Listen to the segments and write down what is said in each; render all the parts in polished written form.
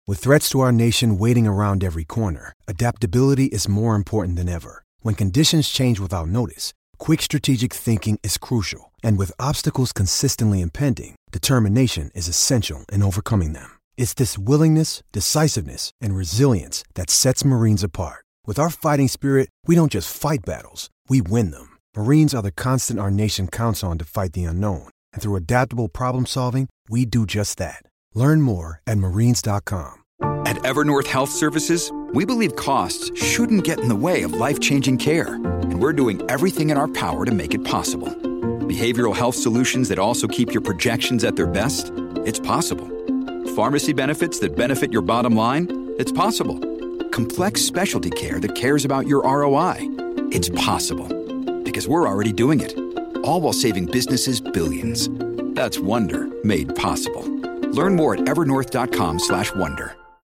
With threats to our nation waiting around every corner, adaptability is more important than ever. When conditions change without notice, quick strategic thinking is crucial. And with obstacles consistently impending, determination is essential in overcoming them. It's this willingness, decisiveness, and resilience that sets Marines apart. With our fighting spirit, we don't just fight battles, we win them. Marines are the constant our nation counts on to fight the unknown. And through adaptable problem solving, we do just that. Learn more at marines.com. At Evernorth Health Services, we believe costs shouldn't get in the way of life-changing care. And we're doing everything in our power to make it possible. Behavioral health solutions that also keep your projections at their best? It's possible. Pharmacy benefits that benefit your bottom line? It's possible. Complex specialty care that cares about your ROI? It's possible. Because we're already doing it. All while saving businesses billions. That's Wonder made possible. Learn more at evernorth.com/wonder.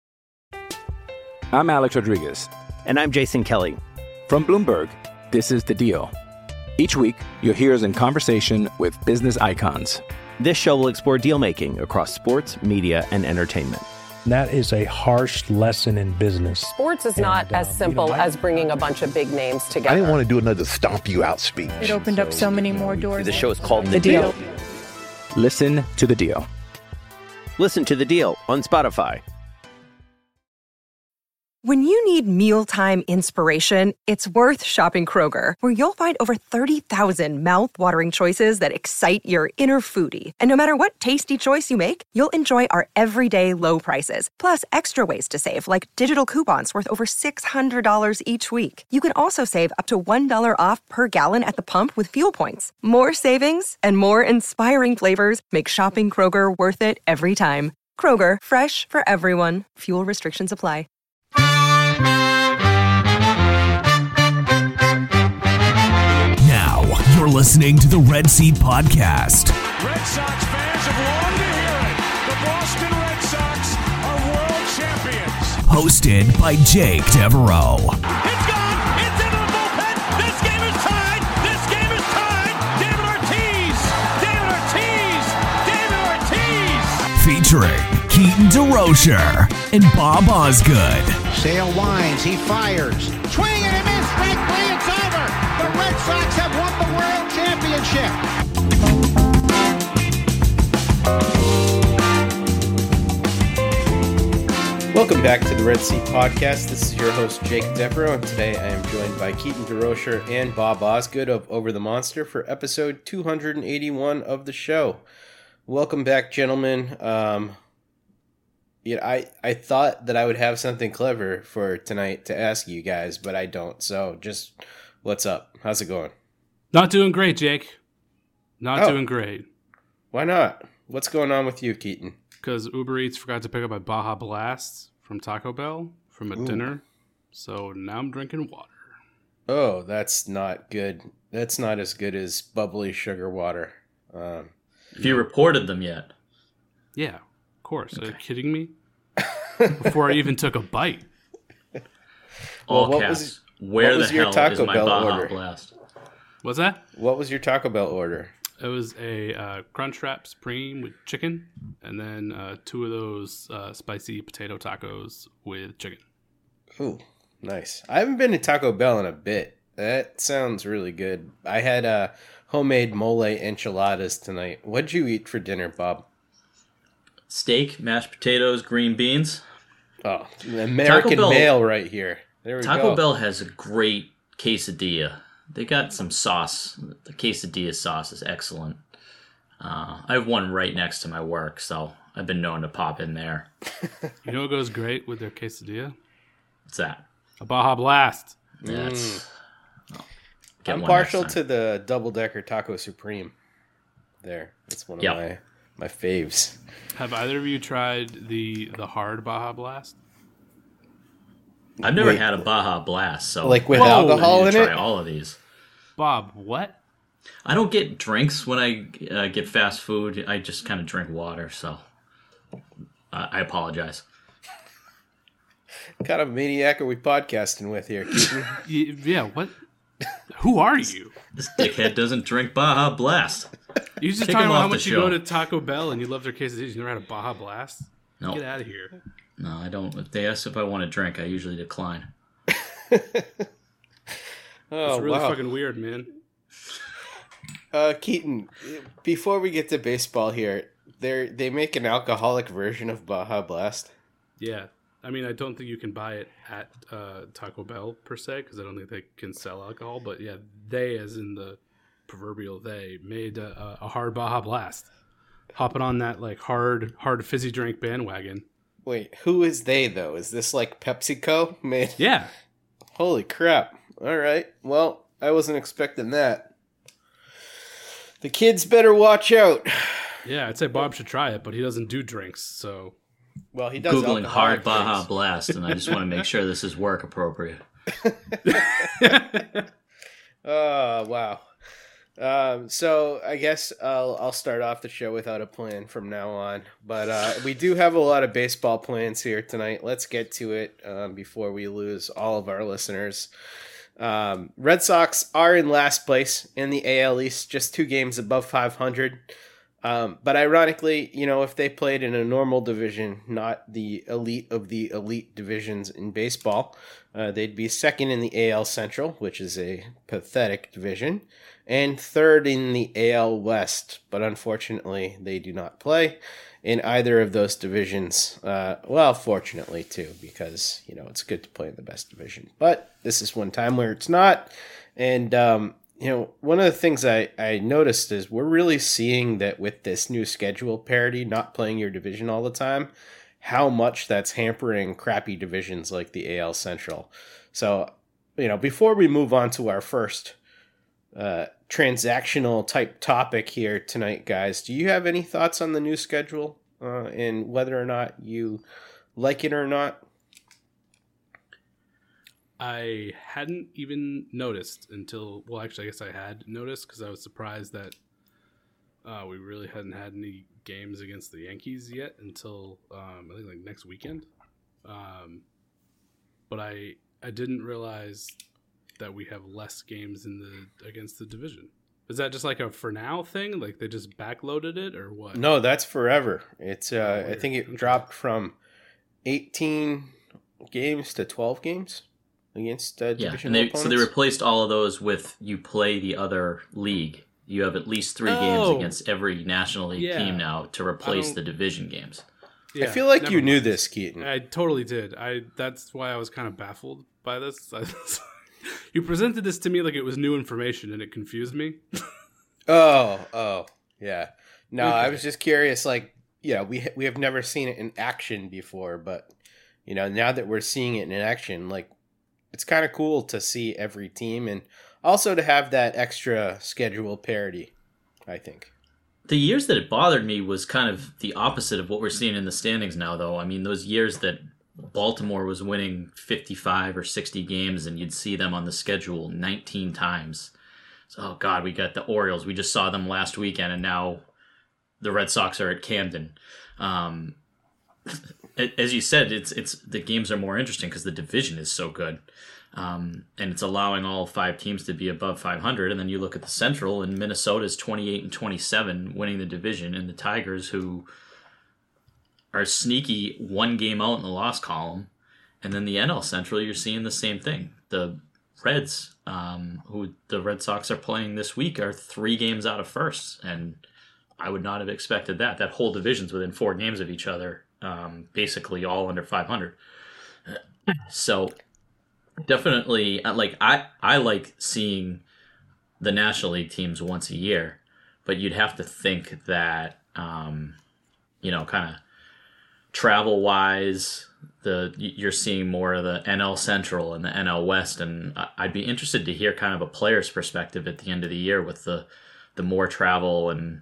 I'm Alex Rodriguez. And I'm Jason Kelly. From Bloomberg, this is The Deal. Each week, you'll hear us in conversation with business icons. This show will explore deal-making across sports, media, and entertainment. That is a harsh lesson in business. Sports is not as simple as bringing a bunch of big names together. I didn't want to do another stomp you out speech. It opened up so many more doors. The show is called The Deal. Listen to The Deal. Listen to The Deal on Spotify. When you need mealtime inspiration, it's worth shopping Kroger, where you'll find over 30,000 mouth-watering choices that excite your inner foodie. And no matter what tasty choice you make, you'll enjoy our everyday low prices, plus extra ways to save, like digital coupons worth over $600 each week. You can also save up to $1 off per gallon at the pump with fuel points. More savings and more inspiring flavors make shopping Kroger worth it every time. Kroger, fresh for everyone. Fuel restrictions apply. Now, you're listening to the Red Seat Podcast. Red Sox fans have longed to hear it. The Boston Red Sox are world champions. Hosted by Jake Devereaux. It's gone. It's into the bullpen. This game is tied. This game is tied. David Ortiz. David Ortiz. David Ortiz. Featuring Keaton DeRocher and Bob Osgood. Sale winds. He fires. Swing and a miss. Strike three. It's over. The Red Sox have won the World Championship. Welcome back to the Red Seat Podcast. This is your host, Jake Devereaux, and today I am joined by Keaton DeRocher and Bob Osgood of Over the Monster for episode 281 of the show. Welcome back, gentlemen. I thought that I would have something clever for tonight to ask you guys, but I don't. So just what's up? How's it going? Not doing great, Jake. Not doing great. Why not? What's going on with you, Keaton? Because Uber Eats forgot to pick up a Baja Blast from Taco Bell from a dinner. So now I'm drinking water. Oh, that's not good. That's not as good as bubbly sugar water. Have you reported them yet? Yeah, of course. Okay. Are you kidding me? Before I even took a bite. All caps. Where the hell is my Baja Blast? What's that? What was your Taco Bell order? It was a Crunchwrap Supreme with chicken, and then 2 of those spicy potato tacos with chicken. Ooh, nice. I haven't been to Taco Bell in a bit. That sounds really good. I had homemade mole enchiladas tonight. What'd you eat for dinner, Bob? Steak, mashed potatoes, green beans. Oh, American male right here. There we go. Taco Bell has a great quesadilla. They got some sauce. The quesadilla sauce is excellent. I have one right next to my work, so I've been known to pop in there. You know what goes great with their quesadilla? What's that? A Baja Blast. That's. I'm partial to the double-decker Taco Supreme. There, that's one of my faves. Have either of you tried the hard Baja Blast? I've never had a Baja Blast, so like with alcohol in it. Try all of these. Bob, what? I don't get drinks when I get fast food. I just kind of drink water, so I apologize. What kind of maniac are we podcasting with here? Yeah, what? Who are you? This dickhead doesn't drink Baja Blast. You just talking about how much you go to Taco Bell and you love their quesadillas. You never had a Baja Blast? No. Get out of here. No, I don't. If they ask if I want a drink, I usually decline. It's really fucking weird, man. Keaton, before we get to baseball here, they make an alcoholic version of Baja Blast. Yeah. I mean, I don't think you can buy it at Taco Bell, per se, because I don't think they can sell alcohol. But yeah, they, as in the proverbial they, made a hard Baja Blast. Hopping on that like hard fizzy drink bandwagon. Wait, who is they, though? Is this like PepsiCo? Yeah. Holy crap. All right. Well, I wasn't expecting that. The kids better watch out. Yeah, I'd say Bob should try it, but he doesn't do drinks, so... Well, he does Googling hard Baja drinks. Blast, and I just want to make sure this is work appropriate. Oh, wow. So I guess I'll start off the show without a plan from now on. But we do have a lot of baseball plans here tonight. Let's get to it before we lose all of our listeners. Red Sox are in last place in the AL East, just 2 games above 500. But ironically, if they played in a normal division, not the elite of the elite divisions in baseball, they'd be second in the AL Central, which is a pathetic division, and third in the AL West. But unfortunately, they do not play in either of those divisions. Well, fortunately, too, because, it's good to play in the best division. But this is one time where it's not. And, one of the things I noticed is we're really seeing that with this new schedule parity, not playing your division all the time, how much that's hampering crappy divisions like the AL Central. So, before we move on to our first transactional type topic here tonight, guys, do you have any thoughts on the new schedule and whether or not you like it or not? I hadn't even noticed until, well, actually, I guess I had noticed because I was surprised that we really hadn't had any games against the Yankees yet until I think like next weekend. But I didn't realize that we have less games against the division. Is that just like a for now thing? Like they just backloaded it or what? No, that's forever. It's I think it dropped from 18 games to 12 games. Against divisional opponents. So they replaced all of those with you play the other league. You have at least 3 games against every National League team now to replace the division games. Yeah, I feel like you knew this, Keaton. I totally did. That's why I was kind of baffled by this. You presented this to me like it was new information, and it confused me. Oh, yeah. No, Okay. I was just curious. Like, we have never seen it in action before, but now that we're seeing it in action, like. It's kind of cool to see every team and also to have that extra schedule parity, I think. The years that it bothered me was kind of the opposite of what we're seeing in the standings now, though. I mean, those years that Baltimore was winning 55 or 60 games and you'd see them on the schedule 19 times. So, oh, God, we got the Orioles. We just saw them last weekend, and now the Red Sox are at Camden. As you said, it's the games are more interesting because the division is so good, and it's allowing all 5 teams to be above 500. And then you look at the Central, and Minnesota's 28-27, winning the division, and the Tigers, who are sneaky, 1 game out in the loss column. And then the NL Central, you're seeing the same thing. The Reds, who the Red Sox are playing this week, are 3 games out of first, and I would not have expected that. That whole division's within 4 games of each other. Basically all under 500. So definitely, like I like seeing the National League teams once a year, but you'd have to think that kind of travel wise, you're seeing more of the NL Central and the NL West, and I'd be interested to hear kind of a player's perspective at the end of the year with the more travel and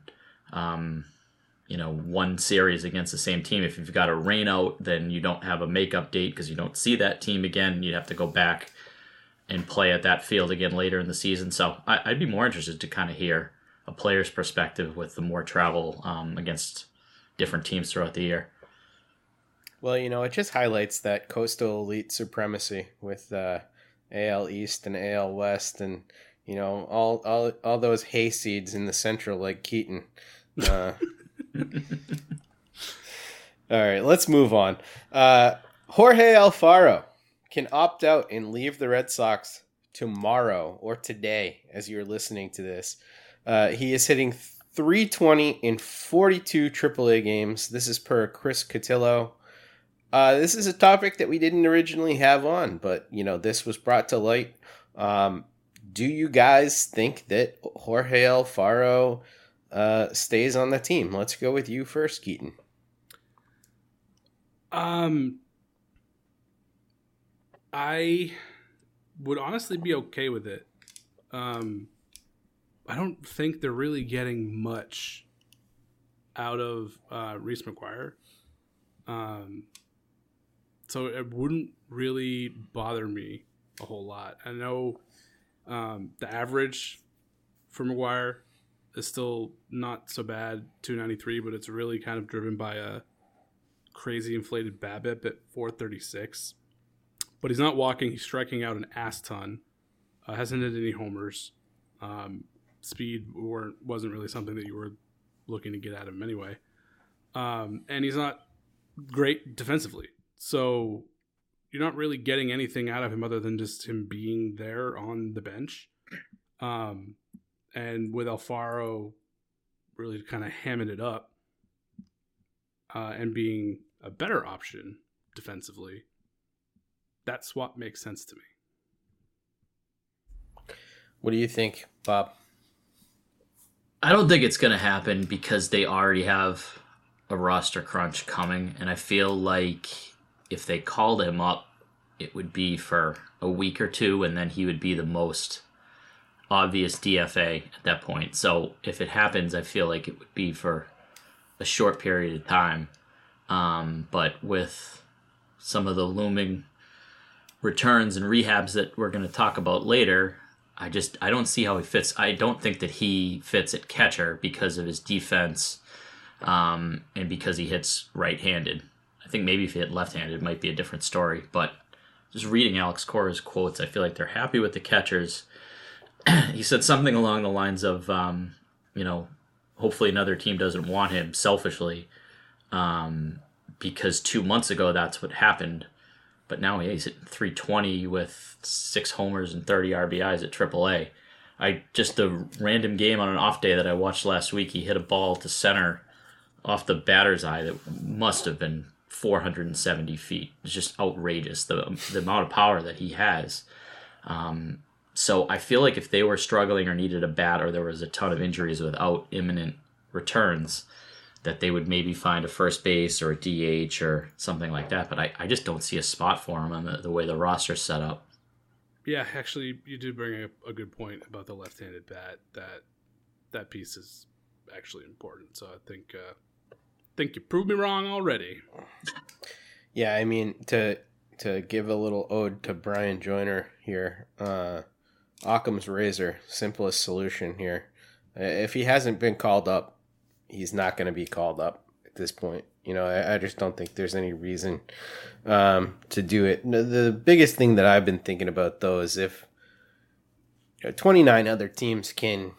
one series against the same team. If you've got a rain out, then you don't have a makeup date because you don't see that team again. You'd have to go back and play at that field again later in the season. So I'd be more interested to kind of hear a player's perspective with the more travel against different teams throughout the year. Well, it just highlights that coastal elite supremacy with AL East and AL West, and all those hayseeds in the Central like Keaton. All right, let's move on. Jorge Alfaro can opt out and leave the Red Sox tomorrow or today as you're listening to this. He is hitting .320 in 42 AAA games. This is per Chris Cotillo. This is a topic that we didn't originally have on, but this was brought to light. Do you guys think that Jorge Alfaro stays on the team? Let's go with you first, Keaton. I would honestly be okay with it. I don't think they're really getting much out of Reese McGuire. So it wouldn't really bother me a whole lot. I know the average for McGuire is still not so bad, 293, but it's really kind of driven by a crazy inflated BABIP at 436. But he's not walking. He's striking out an ass ton. Hasn't hit any homers. Speed wasn't really something that you were looking to get out of him anyway. And he's not great defensively. So you're not really getting anything out of him other than just him being there on the bench. And with Alfaro really kind of hamming it up and being a better option defensively, that swap makes sense to me. What do you think, Bob? I don't think it's going to happen because they already have a roster crunch coming. And I feel like if they called him up, it would be for a week or two, and then he would be the most obvious DFA at that point. So if it happens, I feel like it would be for a short period of time. But with some of the looming returns and rehabs that we're going to talk about later, I don't see how he fits. I don't think that he fits at catcher because of his defense and because he hits right-handed. I think maybe if he hit left-handed, it might be a different story. But just reading Alex Cora's quotes, I feel like they're happy with the catchers. He said something along the lines of, hopefully another team doesn't want him selfishly because 2 months ago that's what happened. But now he's at 320 with 6 homers and 30 RBIs at AAA. The random game on an off day that I watched last week, he hit a ball to center off the batter's eye that must have been 470 feet. It's just outrageous, the amount of power that he has. So I feel like if they were struggling or needed a bat or there was a ton of injuries without imminent returns, that they would maybe find a first base or a DH or something like that. But I just don't see a spot for him on the way the roster's set up. Yeah, actually, you do bring up a good point about the left-handed bat. That piece is actually important. So I think you proved me wrong already. Yeah, I mean, to give a little ode to Brian Joyner here, Occam's razor, simplest solution here. If he hasn't been called up, he's not going to be called up at this point. I just don't think there's any reason to do it. The biggest thing that I've been thinking about, though, is if 29 other teams can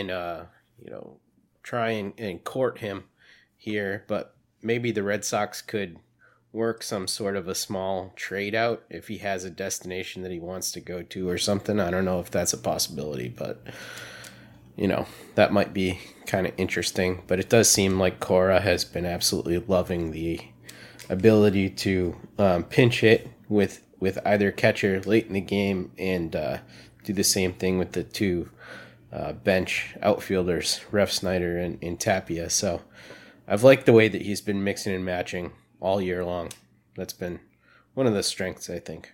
try and court him here, but maybe the Red Sox could work some sort of a small trade out if he has a destination that he wants to go to or something. I don't know if that's a possibility, but that might be kind of interesting. But it does seem like Cora has been absolutely loving the ability to pinch hit with either catcher late in the game and do the same thing with the two bench outfielders, Ref Snyder and Tapia. So I've liked the way that he's been mixing and matching all year long. That's been one of the strengths, I think.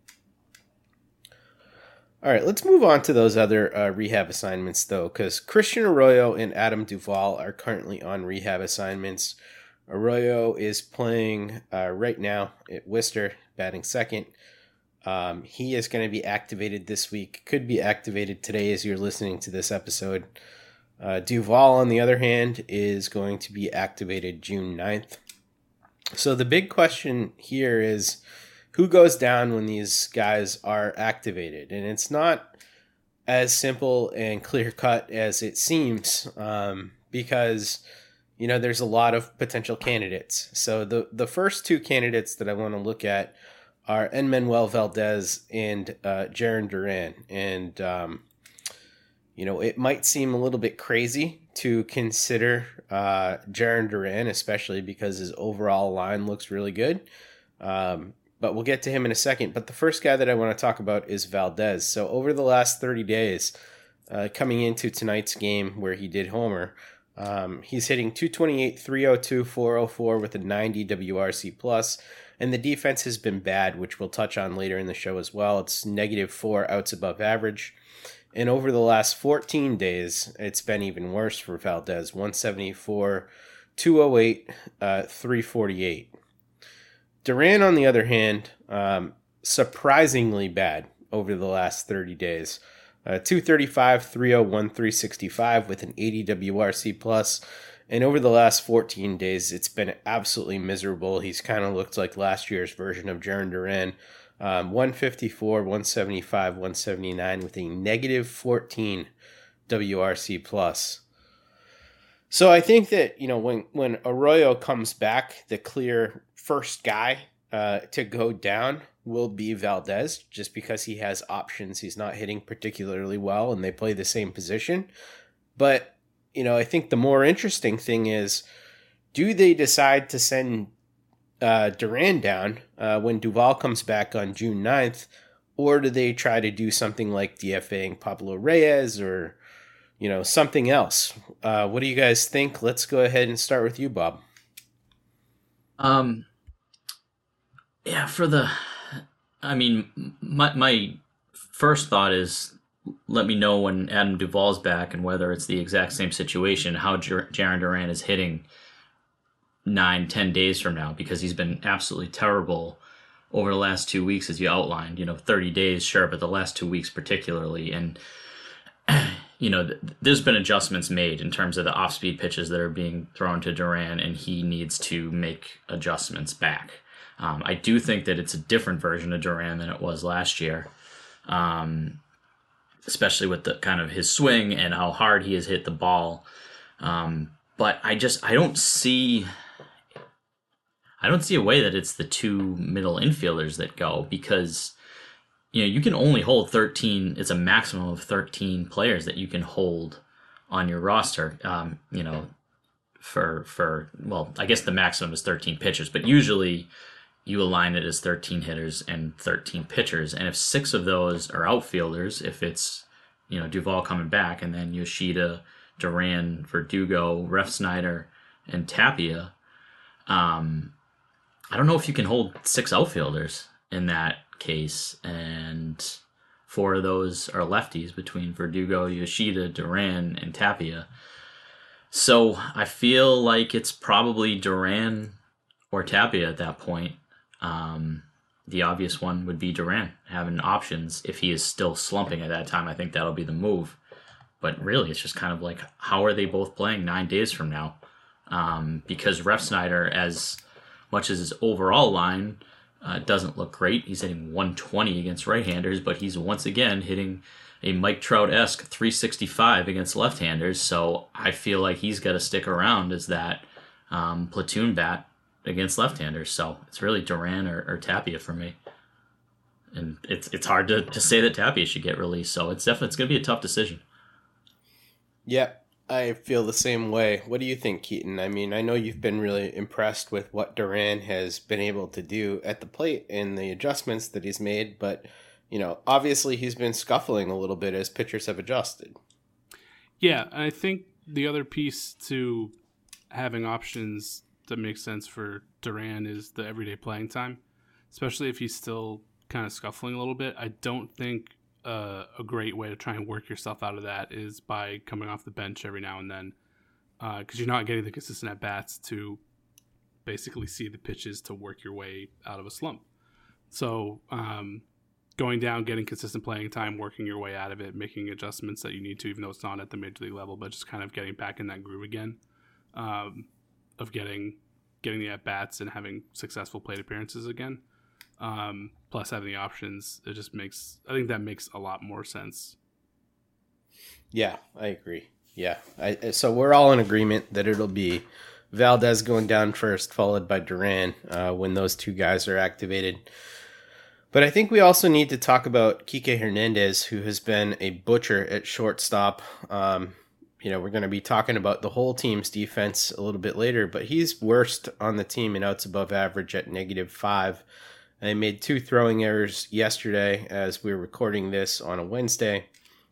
All right, let's move on to those other rehab assignments, though, because Christian Arroyo and Adam Duvall are currently on rehab assignments. Arroyo is playing right now at Worcester, batting second. He is going to be activated this week. Could be activated today as you're listening to this episode. Duvall, on the other hand, is going to be activated June 9th. So the big question here is, who goes down when these guys are activated? And it's not as simple and clear-cut as it seems, because there's a lot of potential candidates. So the first two candidates that I want to look at are Enmanuel Valdez and Jarren Duran. And, it might seem a little bit crazy to consider Jarren Duran, especially because his overall line looks really good. But we'll get to him in a second. But the first guy that I want to talk about is Valdez. So over the last 30 days, coming into tonight's game where he did homer, he's hitting 228, 302, 404 with a 90 WRC plus. And the defense has been bad, which we'll touch on later in the show as well. It's -4 outs above average. And over the last 14 days, it's been even worse for Valdez. 174, 208, 348. Duran, on the other hand, surprisingly bad over the last 30 days. 235, 301, 365 with an 80 WRC plus. And over the last 14 days, it's been absolutely miserable. He's kind of looked like last year's version of Jarren Duran. 154, 175, 179 with a -14 WRC plus. So I think that, when Arroyo comes back, the clear first guy to go down will be Valdez, just because he has options. He's not hitting particularly well, and they play the same position. But, I think the more interesting thing is, do they decide to send Duran down when Duvall comes back on June 9th, or do they try to do something like DFAing Pablo Reyes or, something else? What do you guys think? Let's go ahead and start with you, Bob. Yeah, my first thought is, let me know when Adam Duvall's back and whether it's the exact same situation, how Jarren Duran is hitting 9-10 days from now, because he's been absolutely terrible over the last 2 weeks, as you outlined. 30 days, sure, but the last 2 weeks particularly. And, there's been adjustments made in terms of the off-speed pitches that are being thrown to Duran, and he needs to make adjustments back. I do think that it's a different version of Duran than it was last year, especially with the kind of his swing and how hard he has hit the ball. But I don't see a way that it's the two middle infielders that go, because you can only hold 13. It's a maximum of 13 players that you can hold on your roster. I guess the maximum is 13 pitchers, but usually you align it as 13 hitters and 13 pitchers. And if 6 of those are outfielders, if it's Duvall coming back, and then Yoshida, Duran, Verdugo, Refsnyder, and Tapia, I don't know if you can hold 6 outfielders in that case, and 4 of those are lefties between Verdugo, Yoshida, Duran, and Tapia. So I feel like it's probably Duran or Tapia at that point. The obvious one would be Duran, having options. If he is still slumping at that time, I think that'll be the move. But really, it's just kind of like, how are they both playing 9 days from now? Because Refsnyder, as much as his overall line doesn't look great, he's hitting 120 against right-handers, but he's once again hitting a Mike Trout-esque 365 against left-handers. So I feel like he's got to stick around as that platoon bat against left-handers. So it's really Duran or Tapia for me. And it's hard to say that Tapia should get released. So it's going to be a tough decision. Yep. I feel the same way. What do you think, Keaton? I mean, I know you've been really impressed with what Duran has been able to do at the plate and the adjustments that he's made, but, obviously he's been scuffling a little bit as pitchers have adjusted. Yeah, I think the other piece to having options that makes sense for Duran is the everyday playing time, especially if he's still kind of scuffling a little bit. I don't think a great way to try and work yourself out of that is by coming off the bench every now and then, because you're not getting the consistent at-bats to basically see the pitches to work your way out of a slump. So going down, getting consistent playing time, working your way out of it, making adjustments that you need to, even though it's not at the major league level, but just kind of getting back in that groove again, of getting the at-bats and having successful plate appearances again. Plus having the options, I think that makes a lot more sense. Yeah, I agree. Yeah. So we're all in agreement that it'll be Valdez going down first, followed by Duran when those two guys are activated. But I think we also need to talk about Kike Hernandez, who has been a butcher at shortstop. We're going to be talking about the whole team's defense a little bit later, but he's worst on the team in outs above average at -5. And they made 2 throwing errors yesterday as we were recording this on a Wednesday.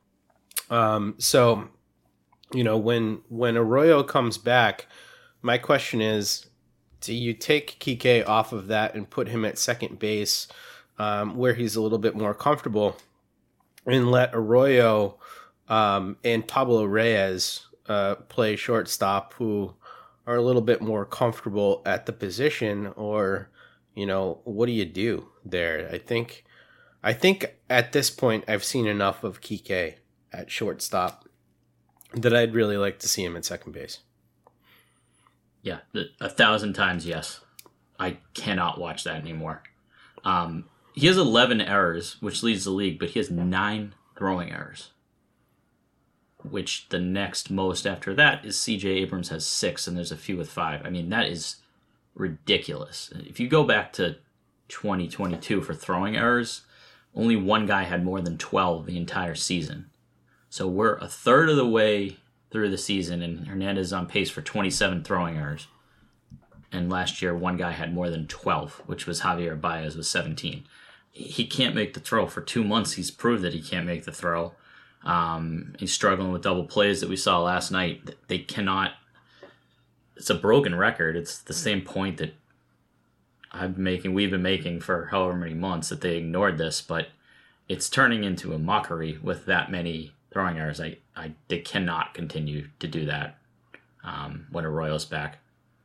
So, when Arroyo comes back, my question is, do you take Kike off of that and put him at second base where he's a little bit more comfortable and let Arroyo and Pablo Reyes play shortstop, who are a little bit more comfortable at the position? Or, what do you do there? I think at this point I've seen enough of Kike at shortstop that I'd really like to see him at second base. Yeah, 1,000 times yes. I cannot watch that anymore. He has 11 errors, which leads the league, but he has 9 throwing errors, which the next most after that is CJ Abrams has 6, and there's a few with 5. I mean, that is ridiculous. If you go back to 2022 for throwing errors, only one guy had more than 12 the entire season. So we're a third of the way through the season, and Hernandez is on pace for 27 throwing errors. And last year, one guy had more than 12, which was Javier Baez with 17. He can't make the throw. For 2 months, he's proved that he can't make the throw. He's struggling with double plays that we saw last night. They cannot. It's a broken record. It's the same point that we've been making for however many months, that they ignored this, but it's turning into a mockery with that many throwing errors. They cannot continue to do that when Arroyo's back.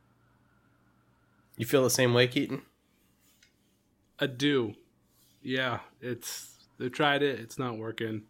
You feel the same way, Keaton? I do. Yeah, they tried it. It's not working.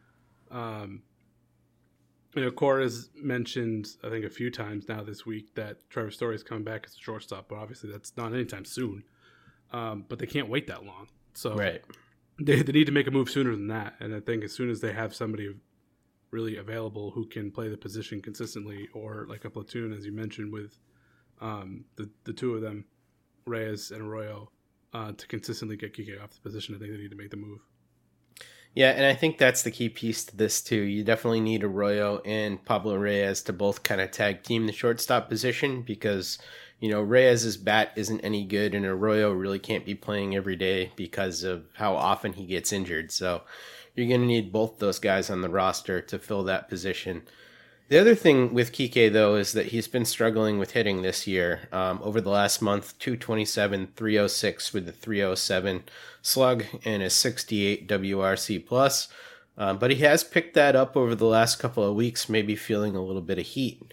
Cora's mentioned, I think, a few times now this week that Trevor Story's coming back as a shortstop, but obviously that's not anytime soon. But they can't wait that long. So right. They need to make a move sooner than that. And I think as soon as they have somebody really available who can play the position consistently, or like a platoon, as you mentioned, with the two of them, Reyes and Arroyo, to consistently get Kike off the position, I think they need to make the move. Yeah, and I think that's the key piece to this too. You definitely need Arroyo and Pablo Reyes to both kind of tag team the shortstop position, because Reyes' bat isn't any good, and Arroyo really can't be playing every day because of how often he gets injured. So you're going to need both those guys on the roster to fill that position. The other thing with Kike, though, is that he's been struggling with hitting this year. Over the last month, 227, 306 with a 307 slug and a 68 WRC plus. But he has picked that up over the last couple of weeks, maybe feeling a little bit of heat,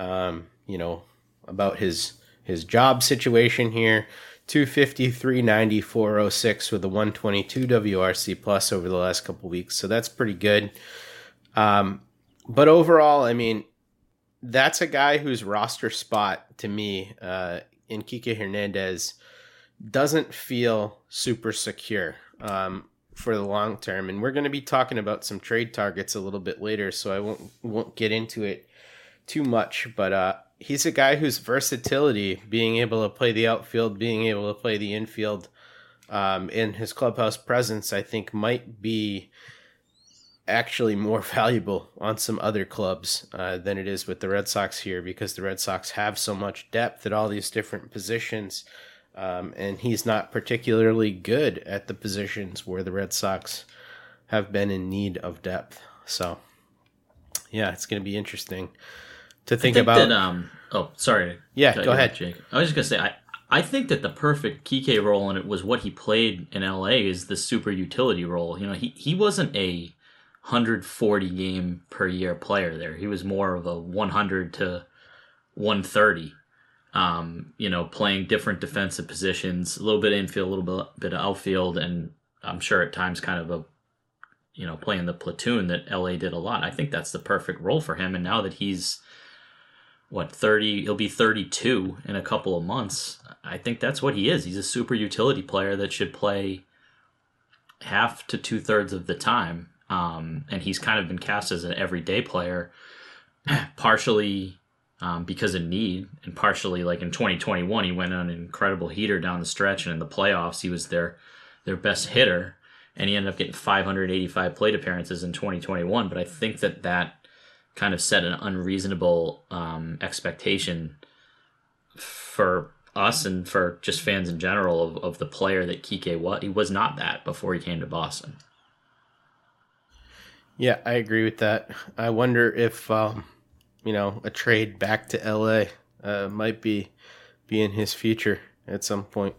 about his job situation here. 250, 390, 406 with a 122 WRC plus over the last couple of weeks. So that's pretty good. But overall, I mean, that's a guy whose roster spot, to me, in Kike Hernandez, doesn't feel super secure for the long term. And we're going to be talking about some trade targets a little bit later, so I won't get into it too much. But he's a guy whose versatility, being able to play the outfield, being able to play the infield, and his clubhouse presence, I think might be actually more valuable on some other clubs than it is with the Red Sox here, because the Red Sox have so much depth at all these different positions, and he's not particularly good at the positions where the Red Sox have been in need of depth. So yeah, it's going to be interesting to think about that, sorry. Yeah, go ahead, Jake. I was just going to say, I think that the perfect Kike role, and it was what he played in LA, is the super utility role. He wasn't a 140 game per year player there. He was more of a 100 to 130, playing different defensive positions, a little bit of infield, a little bit of outfield, and I'm sure at times kind of playing the platoon that LA did a lot. I think that's the perfect role for him. And now that he's 30, he'll be 32 in a couple of months. I think that's what he is. He's a super utility player that should play half to 2/3 of the time. And he's kind of been cast as an everyday player, partially because of need, and partially like in 2021, he went on an incredible heater down the stretch, and in the playoffs, he was their best hitter, and he ended up getting 585 plate appearances in 2021. But I think that kind of set an unreasonable expectation for us and for just fans in general of the player that Kike was. He was not that before he came to Boston. Yeah, I agree with that. I wonder if a trade back to LA might be in his future at some point.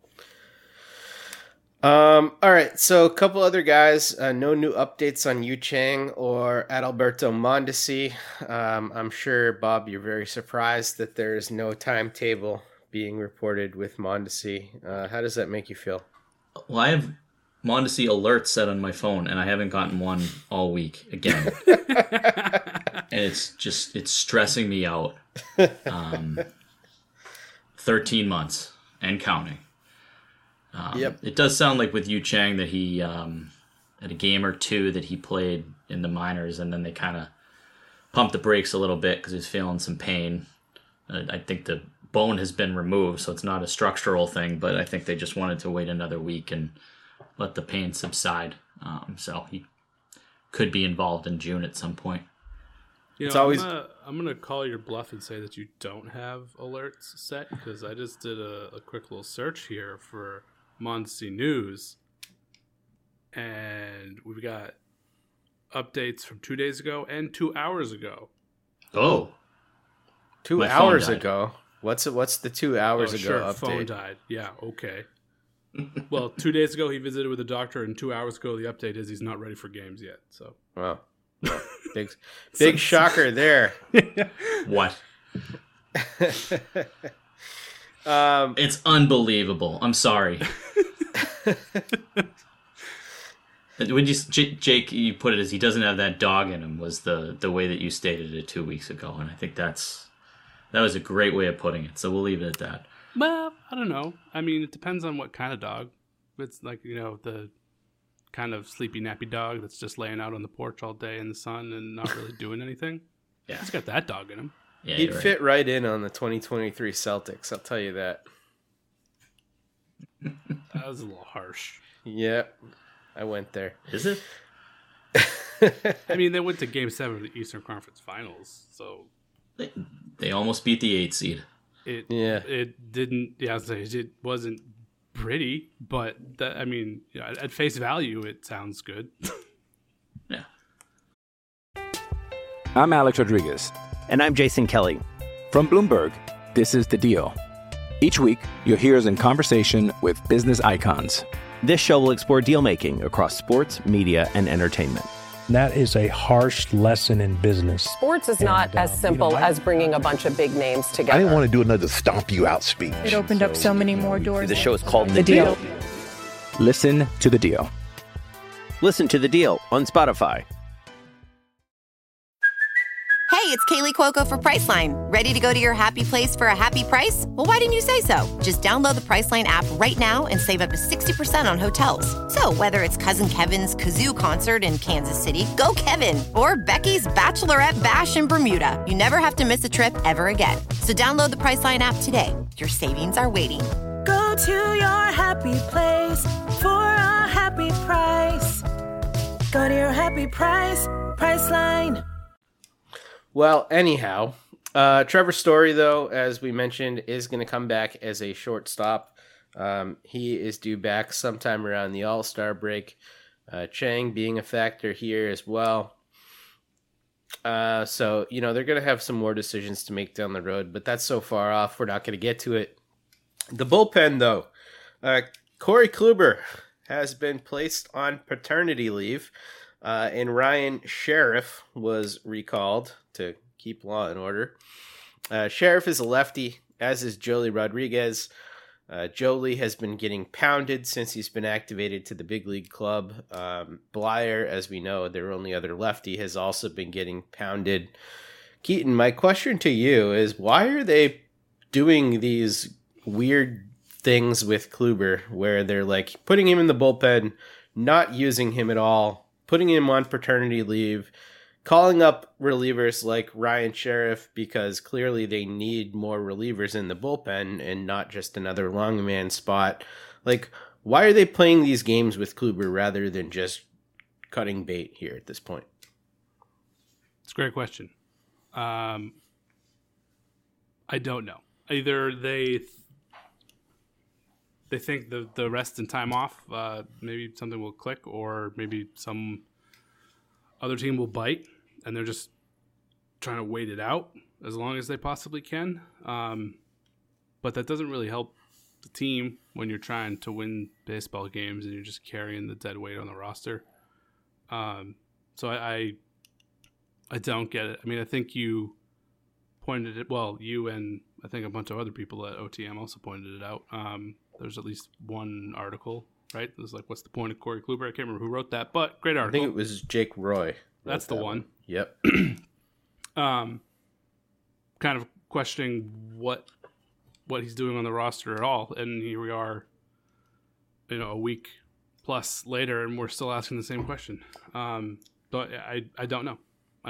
All right, so a couple other guys. No new updates on Yu Chang or Adalberto Mondesi. I'm sure, Bob, you're very surprised that there is no timetable being reported with Mondesi. How does that make you feel? Well, I have Mondesi alerts set on my phone, and I haven't gotten one all week again. And it's stressing me out. 13 months and counting. Yep. It does sound like with Yu Chang that he had a game or two that he played in the minors, and then they kind of pumped the brakes a little bit because he was feeling some pain. I think the bone has been removed, so it's not a structural thing, but I think they just wanted to wait another week and let the pain subside. So he could be involved in June at some point. You know, I'm gonna call your bluff and say that you don't have alerts set, because I just did a quick little search here for Mondesi news, and we've got updates from 2 days ago and 2 hours ago. Oh, 2 hours ago. What's the 2 hours ago sure, update? Phone died. Yeah, okay. Well, 2 days ago he visited with a doctor, and 2 hours ago the update is he's not ready for games yet. So, wow, big shocker there. What? It's unbelievable. I'm sorry. When Jake, you put it as he doesn't have that dog in him, was the way that you stated it 2 weeks ago, and I think that was a great way of putting it. So we'll leave it at that. Well, I don't know. I mean, it depends on what kind of dog. It's like, the kind of sleepy, nappy dog that's just laying out on the porch all day in the sun and not really doing anything. Yeah, he's got that dog in him. Yeah, he'd fit right in on the 2023 Celtics. I'll tell you that. That was a little harsh. Yeah, I went there. Is it? I mean, they went to Game 7 of the Eastern Conference Finals, so they almost beat the 8 seed. It didn't. Yeah, it wasn't pretty, but at face value, it sounds good. Yeah. I'm Alex Rodriguez. And I'm Jason Kelly. From Bloomberg, this is The Deal. Each week, you'll hear us in conversation with business icons. This show will explore deal-making across sports, media, and entertainment. That is a harsh lesson in business. Sports is not as simple as bringing a bunch of big names together. I didn't want to do another stomp you out speech. It opened up so many more doors. The show is called The Deal. Listen to The Deal. Listen to The Deal on Spotify. Hey, it's Kaylee Cuoco for Priceline. Ready to go to your happy place for a happy price? Well, why didn't you say so? Just download the Priceline app right now and save up to 60% on hotels. So whether it's Cousin Kevin's Kazoo Concert in Kansas City, go Kevin, or Becky's Bachelorette Bash in Bermuda, you never have to miss a trip ever again. So download the Priceline app today. Your savings are waiting. Go to your happy place for a happy price. Go to your happy price, Priceline. Well, anyhow, Trevor Story, though, as we mentioned, is going to come back as a shortstop. He is due back sometime around the All-Star break. Chang being a factor here as well. So, they're going to have some more decisions to make down the road, but that's so far off, we're not going to get to it. The bullpen, though. Corey Kluber has been placed on paternity leave, and Ryan Sheriff was recalled to keep law in order. Sheriff is a lefty, as is Joely Rodriguez. Joely has been getting pounded since he's been activated to the big league club. Blyer, as we know, their only other lefty, has also been getting pounded. Keaton, my question to you is, why are they doing these weird things with Kluber where they're like putting him in the bullpen, not using him at all, putting him on paternity leave, calling up relievers like Ryan Sheriff because clearly they need more relievers in the bullpen and not just another long man spot. Like, why are they playing these games with Kluber rather than just cutting bait here at this point? It's a great question. I don't know. Either they think the rest and time off, maybe something will click, or maybe some other team will bite, and they're just trying to wait it out as long as they possibly can. But that doesn't really help the team when you're trying to win baseball games and you're just carrying the dead weight on the roster. So I don't get it. I mean, I think you pointed it, well, you and I think a bunch of other people at OTM also pointed it out. There's at least one article, right? It was like, what's the point of Corey Kluber? I can't remember who wrote that, but great article. I think it was Jake Roy. That's the one. Yep. Kind of questioning what he's doing on the roster at all. And here we are, a week plus later, and we're still asking the same question. But I don't know.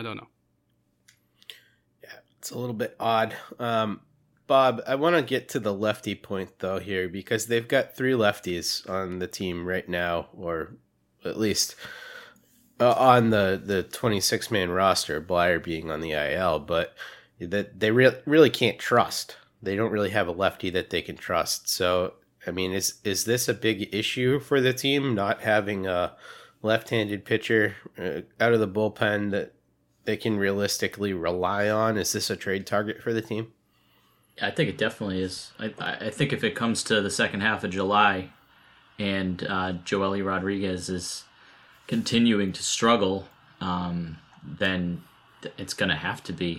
Yeah, it's a little bit odd. Bob, I want to get to the lefty point, though, here, because they've got 3 lefties on the team right now, or at least on the 26-man roster, Blyer being on the IL, but that they really can't trust. They don't really have a lefty that they can trust. So, I mean, is this a big issue for the team, not having a left-handed pitcher out of the bullpen that they can realistically rely on? Is this a trade target for the team? I think it definitely is. I think if it comes to the second half of July and Joely Rodriguez is continuing to struggle, then it's going to have to be.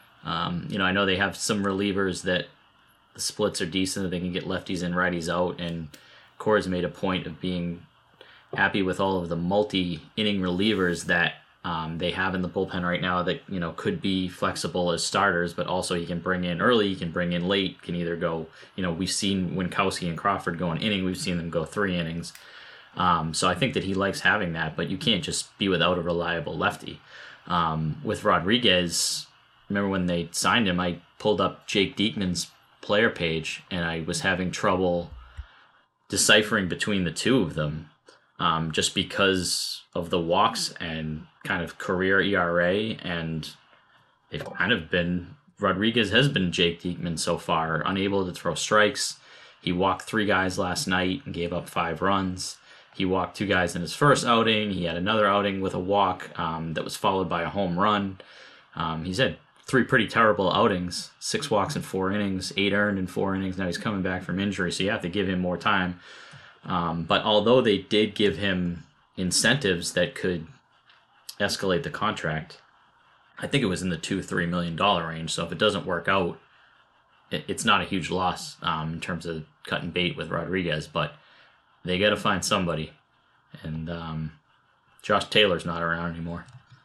I know they have some relievers that the splits are decent, that they can get lefties and righties out, and Core's made a point of being happy with all of the multi-inning relievers that they have in the bullpen right now that, could be flexible as starters, but also he can bring in early, he can bring in late, can either go, we've seen Winkowski and Crawford go an inning, we've seen them go 3 innings. So I think that he likes having that, but you can't just be without a reliable lefty. With Rodriguez, remember when they signed him, I pulled up Jake Diekman's player page and I was having trouble deciphering between the two of them. Just because of the walks and kind of career ERA, and they've kind of been, Rodriguez has been Jake Diekman so far, unable to throw strikes. He walked 3 guys last night and gave up 5 runs. He walked 2 guys in his first outing. He had another outing with a walk that was followed by a home run. He's had 3 pretty terrible outings, 6 walks in 4 innings, 8 earned in 4 innings. Now he's coming back from injury, so you have to give him more time. But although they did give him incentives that could escalate the contract, I think it was in the $2-3 million range. So if it doesn't work out, it's not a huge loss in terms of cutting bait with Rodriguez. But they got to find somebody, and Josh Taylor's not around anymore.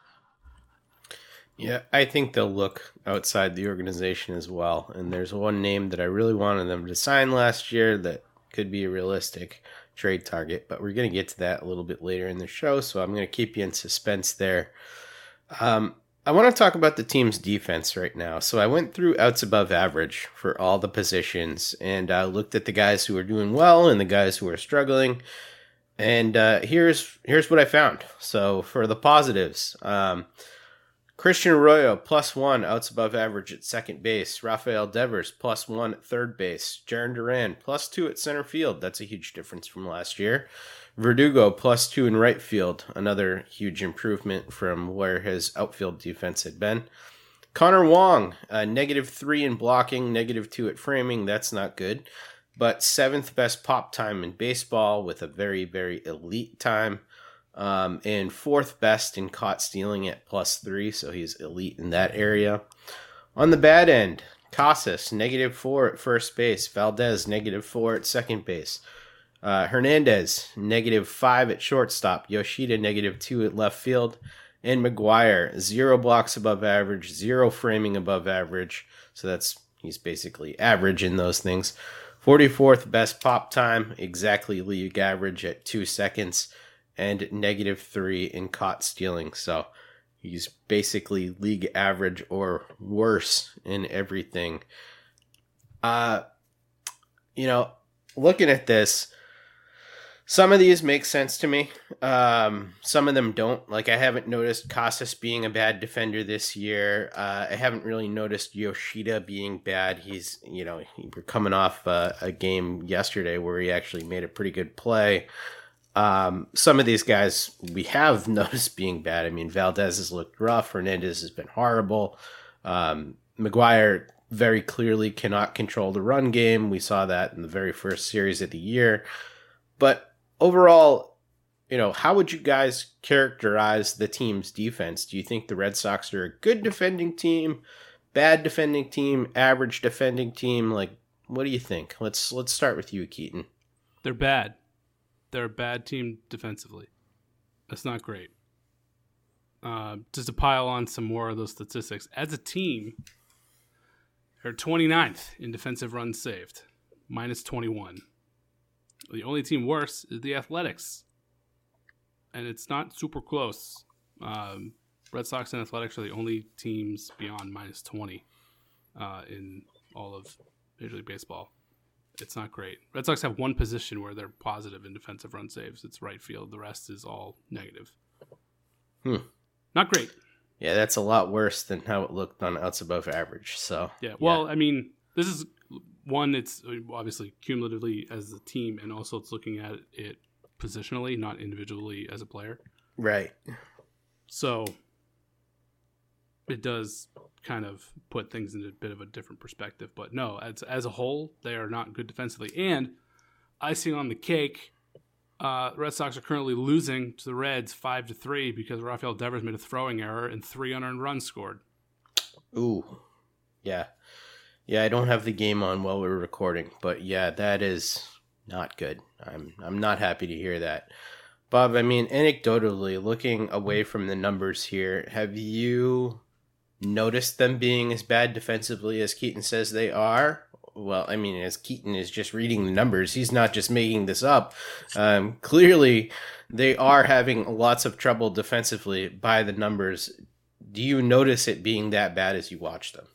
Yeah, I think they'll look outside the organization as well. And there's one name that I really wanted them to sign last year that could be a realistic trade target, but we're going to get to that a little bit later in the show, so I'm going to keep you in suspense there. I want to talk about the team's defense right now. So I went through outs above average for all the positions, and I looked at the guys who are doing well and the guys who are struggling, and here's what I found. So for the positives, Christian Arroyo, +1, outs above average at second base. Rafael Devers, +1 at third base. Jarren Duran, +2 at center field. That's a huge difference from last year. Verdugo, +2 in right field. Another huge improvement from where his outfield defense had been. Connor Wong, -3 in blocking, -2 at framing. That's not good. But 7th best pop time in baseball with a very, very elite time. And 4th best in caught stealing at +3, so he's elite in that area. On the bad end, Casas, -4 at first base. Valdez, -4 at second base. Hernandez, -5 at shortstop. Yoshida, -2 at left field. And McGuire, 0 blocks above average, 0 framing above average. So he's basically average in those things. 44th best pop time, exactly league average at 2 seconds. And -3 in caught stealing. So He's basically league average or worse in everything. Looking at this, some of these make sense to me. Some of them don't. Like, I haven't noticed Casas being a bad defender this year. I haven't really noticed Yoshida being bad. He's, we're coming off a game yesterday where he actually made a pretty good play. Some of these guys we have noticed being bad. I mean, Valdez has looked rough. Hernandez has been horrible. McGuire very clearly cannot control the run game. We saw that in the very first series of the year. But overall, how would you guys characterize the team's defense? Do you think the Red Sox are a good defending team, bad defending team, average defending team? Like, what do you think? Let's start with you, Keaton. They're bad. They're a bad team defensively. That's not great. Just to pile on some more of those statistics, as a team, they're 29th in defensive runs saved, minus 21. The only team worse is the Athletics, and it's not super close. Red Sox and Athletics are the only teams beyond minus 20 in all of Major League Baseball. It's not great. Red Sox have one position where they're positive in defensive run saves. It's right field. The rest is all negative. Not great. Yeah, that's a lot worse than how it looked on outs above average. So yeah. Well, I mean, this is one. It's obviously cumulatively as a team, and also it's looking at it positionally, not individually as a player. Right. So it does kind of put things into a bit of a different perspective. But no, as a whole, they are not good defensively. And icing on the cake, Red Sox are currently losing to the Reds 5-3 because Rafael Devers made a throwing error and 3 unearned runs scored. Ooh. Yeah. Yeah, I don't have the game on while we're recording, but yeah, that is not good. I'm not happy to hear that. Bob, I mean, anecdotally, looking away from the numbers here, have you noticed them being as bad defensively as Keaton says they are? Well, I mean, as Keaton is just reading the numbers, he's not just making this up. Clearly, they are having lots of trouble defensively by the numbers. Do you notice it being that bad as you watch them?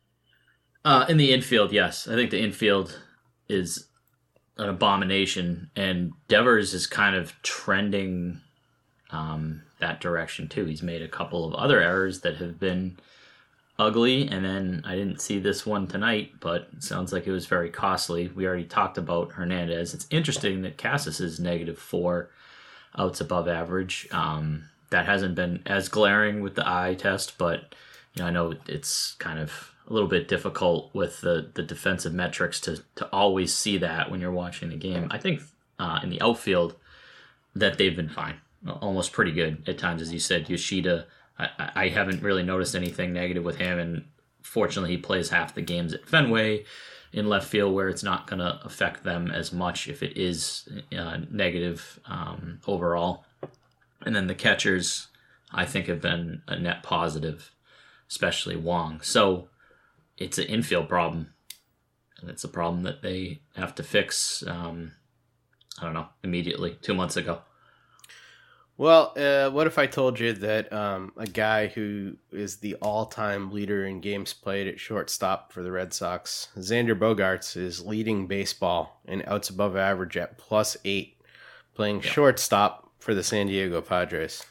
In the infield, yes. I think the infield is an abomination, and Devers is kind of trending that direction too. He's made a couple of other errors that have been ugly, and then I didn't see this one tonight, but it sounds like it was very costly. We already talked about Hernandez. It's interesting that Casas is -4 outs above average. That hasn't been as glaring with the eye test, but I know it's kind of a little bit difficult with the defensive metrics to always see that when you're watching the game. I think in the outfield that they've been fine, almost pretty good at times. As you said, Yoshida, I haven't really noticed anything negative with him, and fortunately he plays half the games at Fenway in left field where it's not going to affect them as much if it is negative overall. And then the catchers, I think, have been a net positive, especially Wong. So it's an infield problem, and it's a problem that they have to fix, immediately, 2 months ago. Well, what if I told you that a guy who is the all-time leader in games played at shortstop for the Red Sox, Xander Bogaerts, is leading baseball in outs above average at +8, playing shortstop for the San Diego Padres?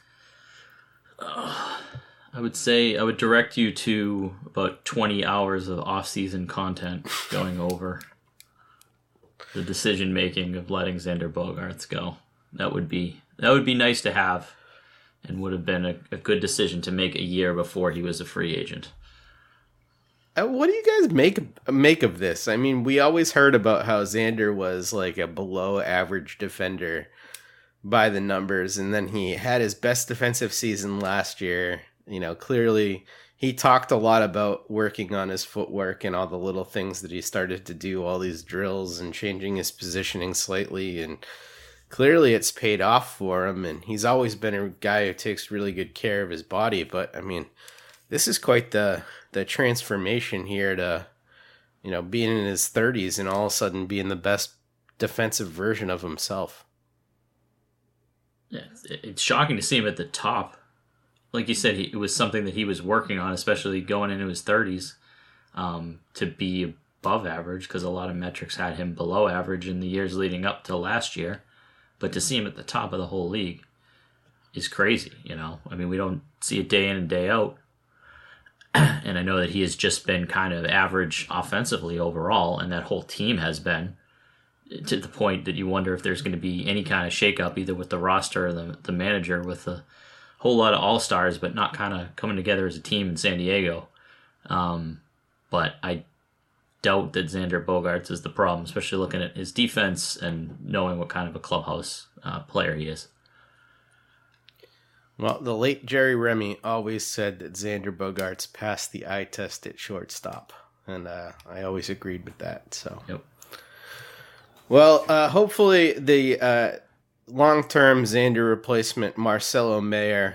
I would say I would direct you to about 20 hours of off-season content going over the decision-making of letting Xander Bogaerts go. That would be nice to have, and would have been a good decision to make a year before he was a free agent. What do you guys make of this? I mean, we always heard about how Xander was like a below-average defender by the numbers, and then he had his best defensive season last year. Clearly he talked a lot about working on his footwork and all the little things that he started to do, all these drills and changing his positioning slightly, and clearly it's paid off for him, and he's always been a guy who takes really good care of his body. But I mean, this is quite the transformation here to, being in his 30s and all of a sudden being the best defensive version of himself. Yeah, it's shocking to see him at the top like you said, it was something that he was working on, especially going into his 30s, to be above average, because a lot of metrics had him below average in the years leading up to last year. But to see him at the top of the whole league is crazy, you know? I mean, we don't see it day in and day out. And I know that he has just been kind of average offensively overall, and that whole team has been, to the point that you wonder if there's going to be any kind of shakeup, either with the roster or the manager, with a whole lot of all-stars, but not kind of coming together as a team in San Diego. But I doubt that Xander Bogaerts is the problem, especially looking at his defense and knowing what kind of a clubhouse player he is. Well, the late Jerry Remy always said that Xander Bogaerts passed the eye test at shortstop, and I always agreed with that. So, yep. Well, hopefully the long-term Xander replacement, Marcelo Mayer,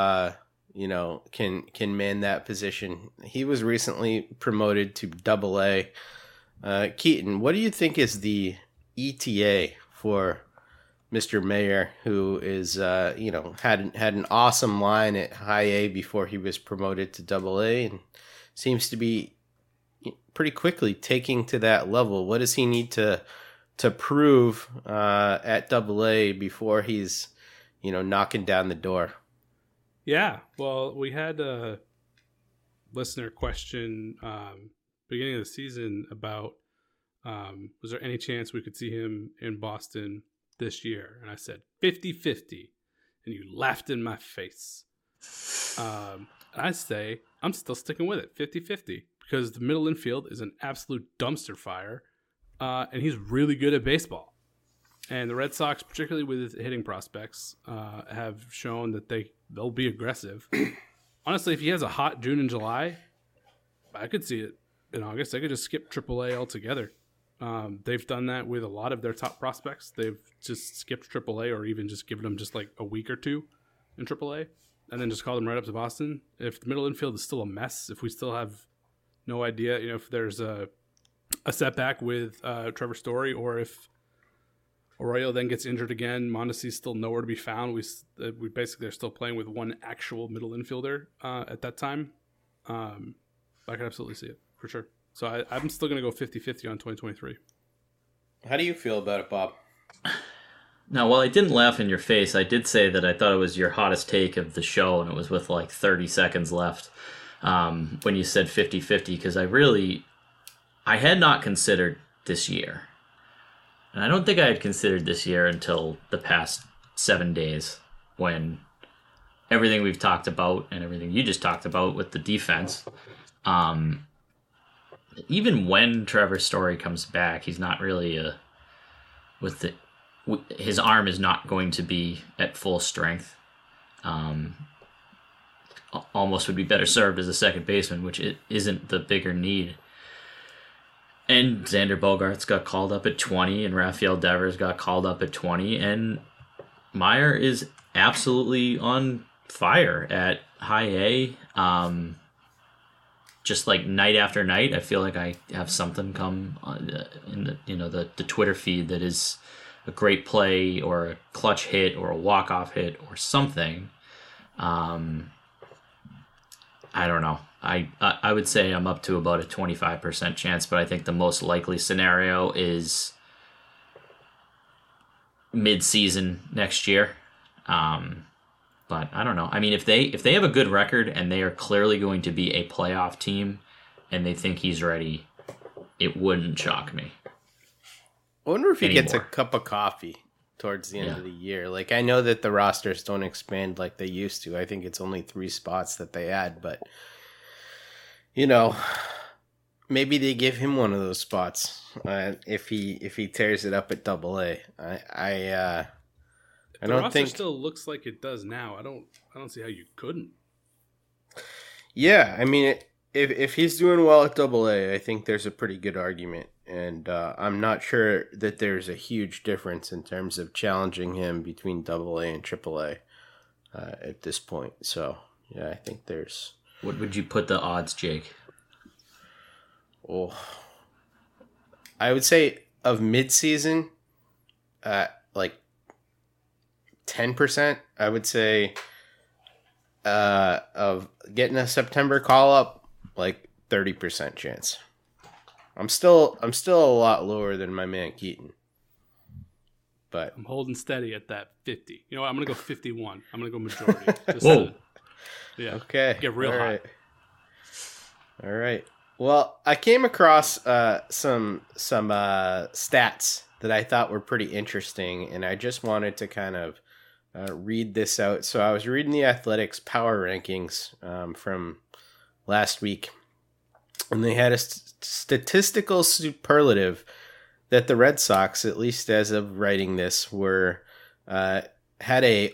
can man that position. He was recently promoted to Double-A. Keaton, what do you think is the ETA for Mr. Mayer, who is, had an awesome line at High A before he was promoted to Double-A, and seems to be pretty quickly taking to that level? What does he need to prove at Double-A before he's, knocking down the door? Yeah, well, we had a listener question beginning of the season about was there any chance we could see him in Boston this year? And I said 50-50, and you laughed in my face. I say I'm still sticking with it, 50-50, because the middle infield is an absolute dumpster fire, and he's really good at baseball. And the Red Sox, particularly with his hitting prospects, have shown that they'll be aggressive. Honestly, if he has a hot June and July, I could see it in August. They could just skip AAA altogether. They've done that with a lot of their top prospects. They've just skipped AAA, or even just given them just like a week or two in AAA, and then just called them right up to Boston. If the middle infield is still a mess, if we still have no idea, if there's a setback with Trevor Story, or if Arroyo then gets injured again, Mondesi's still nowhere to be found. We basically are still playing with one actual middle infielder at that time. I can absolutely see it, for sure. So I'm still going to go 50-50 on 2023. How do you feel about it, Bob? Now, while I didn't laugh in your face, I did say that I thought it was your hottest take of the show, and it was with like 30 seconds left when you said 50-50, because I had not considered this year. And I don't think I had considered this year until the past 7 days, when everything we've talked about and everything you just talked about with the defense, even when Trevor Story comes back, he's not really his arm is not going to be at full strength. Almost would be better served as a second baseman, which it isn't the bigger need. And Xander Bogaerts got called up at 20, and Rafael Devers got called up at 20, and Mayer is absolutely on fire at High A. Just like night after night, I feel like I have something come in the Twitter feed that is a great play or a clutch hit or a walk-off hit or something. I don't know. I would say I'm up to about a 25% chance, but I think the most likely scenario is mid-season next year. But I don't know. I mean, if they have a good record and they are clearly going to be a playoff team and they think he's ready, it wouldn't shock me. I wonder if he gets a cup of coffee towards the end of the year. Like, I know that the rosters don't expand like they used to. I think it's only 3 spots that they add, but maybe they give him one of those spots if he tears it up at Double-A. I don't think still looks like it does now. I don't see how you couldn't. Yeah, I mean, if he's doing well at Double-A, I think there's a pretty good argument, and I'm not sure that there's a huge difference in terms of challenging him between Double-A and Triple-A at this point. So yeah, I think there's. What would you put the odds, Jake? Oh, I would say of mid-season, like 10%. I would say of getting a September call-up, like 30% chance. I'm still a lot lower than my man Keaton. But I'm holding steady at that 50. You know what? I'm going to go 51. I'm going to go majority. Whoa. Yeah. Okay. Get real high. All right. Well, I came across some stats that I thought were pretty interesting, and I just wanted to kind of read this out. So I was reading the Athletics power rankings from last week, and they had a statistical superlative that the Red Sox, at least as of writing this, had a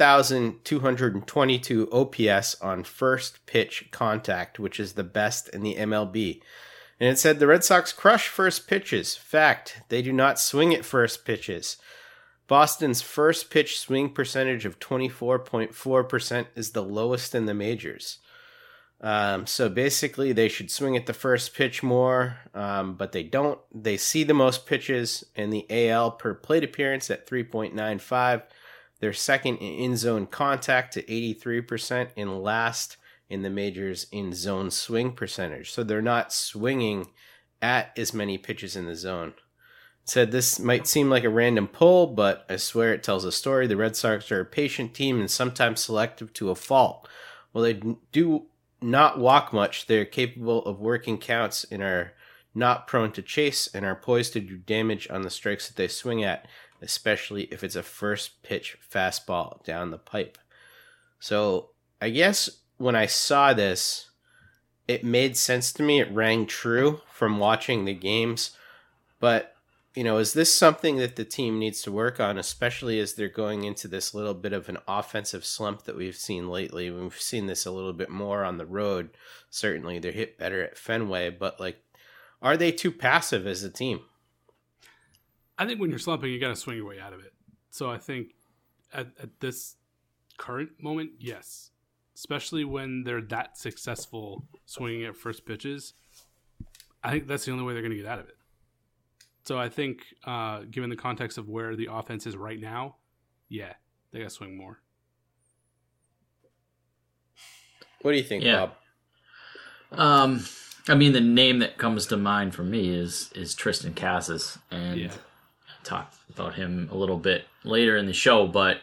1,222 OPS on first pitch contact, which is the best in the MLB. And it said the Red Sox crush first pitches. Fact, they do not swing at first pitches. Boston's first pitch swing percentage of 24.4% is the lowest in the majors. So basically they should swing at the first pitch more, but they don't. They see the most pitches in the AL per plate appearance at 3.95. They're second in zone contact to 83% and last in the majors in zone swing percentage. So they're not swinging at as many pitches in the zone. It said this might seem like a random pull, but I swear it tells a story. The Red Sox are a patient team and sometimes selective to a fault. While they do not walk much, they're capable of working counts and are not prone to chase and are poised to do damage on the strikes that they swing at, especially if it's a first pitch fastball down the pipe. So I guess when I saw this, it made sense to me. It rang true from watching the games. But, you know, is this something that the team needs to work on, especially as they're going into this little bit of an offensive slump that we've seen lately? We've seen this a little bit more on the road. Certainly they're hit better at Fenway, but like, are they too passive as a team? I think when you're slumping, you got to swing your way out of it. So I think at this current moment, yes. Especially when they're that successful swinging at first pitches. I think that's the only way they're going to get out of it. So I think, given the context of where the offense is right now, yeah, they got to swing more. What do you think, Bob? I mean, the name that comes to mind for me is Tristan Casas, and I'll talk about him a little bit later in the show, but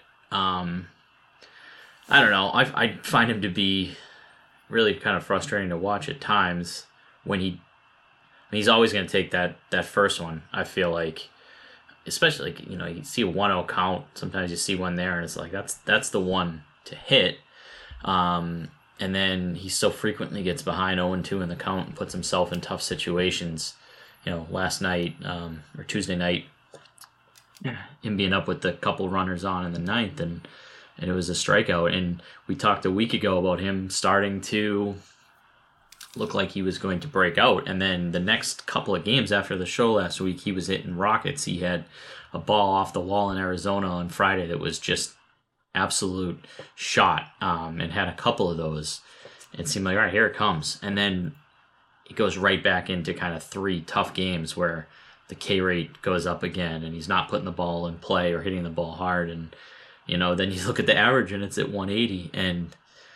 I don't know. I find him to be really kind of frustrating to watch at times when he's always going to take that first one. I feel like, especially like, you know, you see a 1-0 count. Sometimes you see one there, and it's like that's the one to hit. And then he so frequently gets behind 0-2 in the count and puts himself in tough situations. You know, last night or Tuesday night, him being up with the couple runners on in the ninth, and it was a strikeout. And we talked a week ago about him starting to look like he was going to break out. And then the next couple of games after the show last week, he was hitting rockets. He had a ball off the wall in Arizona on Friday that was just absolute shot, and had a couple of those. It seemed like, all right, here it comes. And then it goes right back into kind of 3 tough games where the K rate goes up again and he's not putting the ball in play or hitting the ball hard. And, you know, then you look at the average and it's at 180, and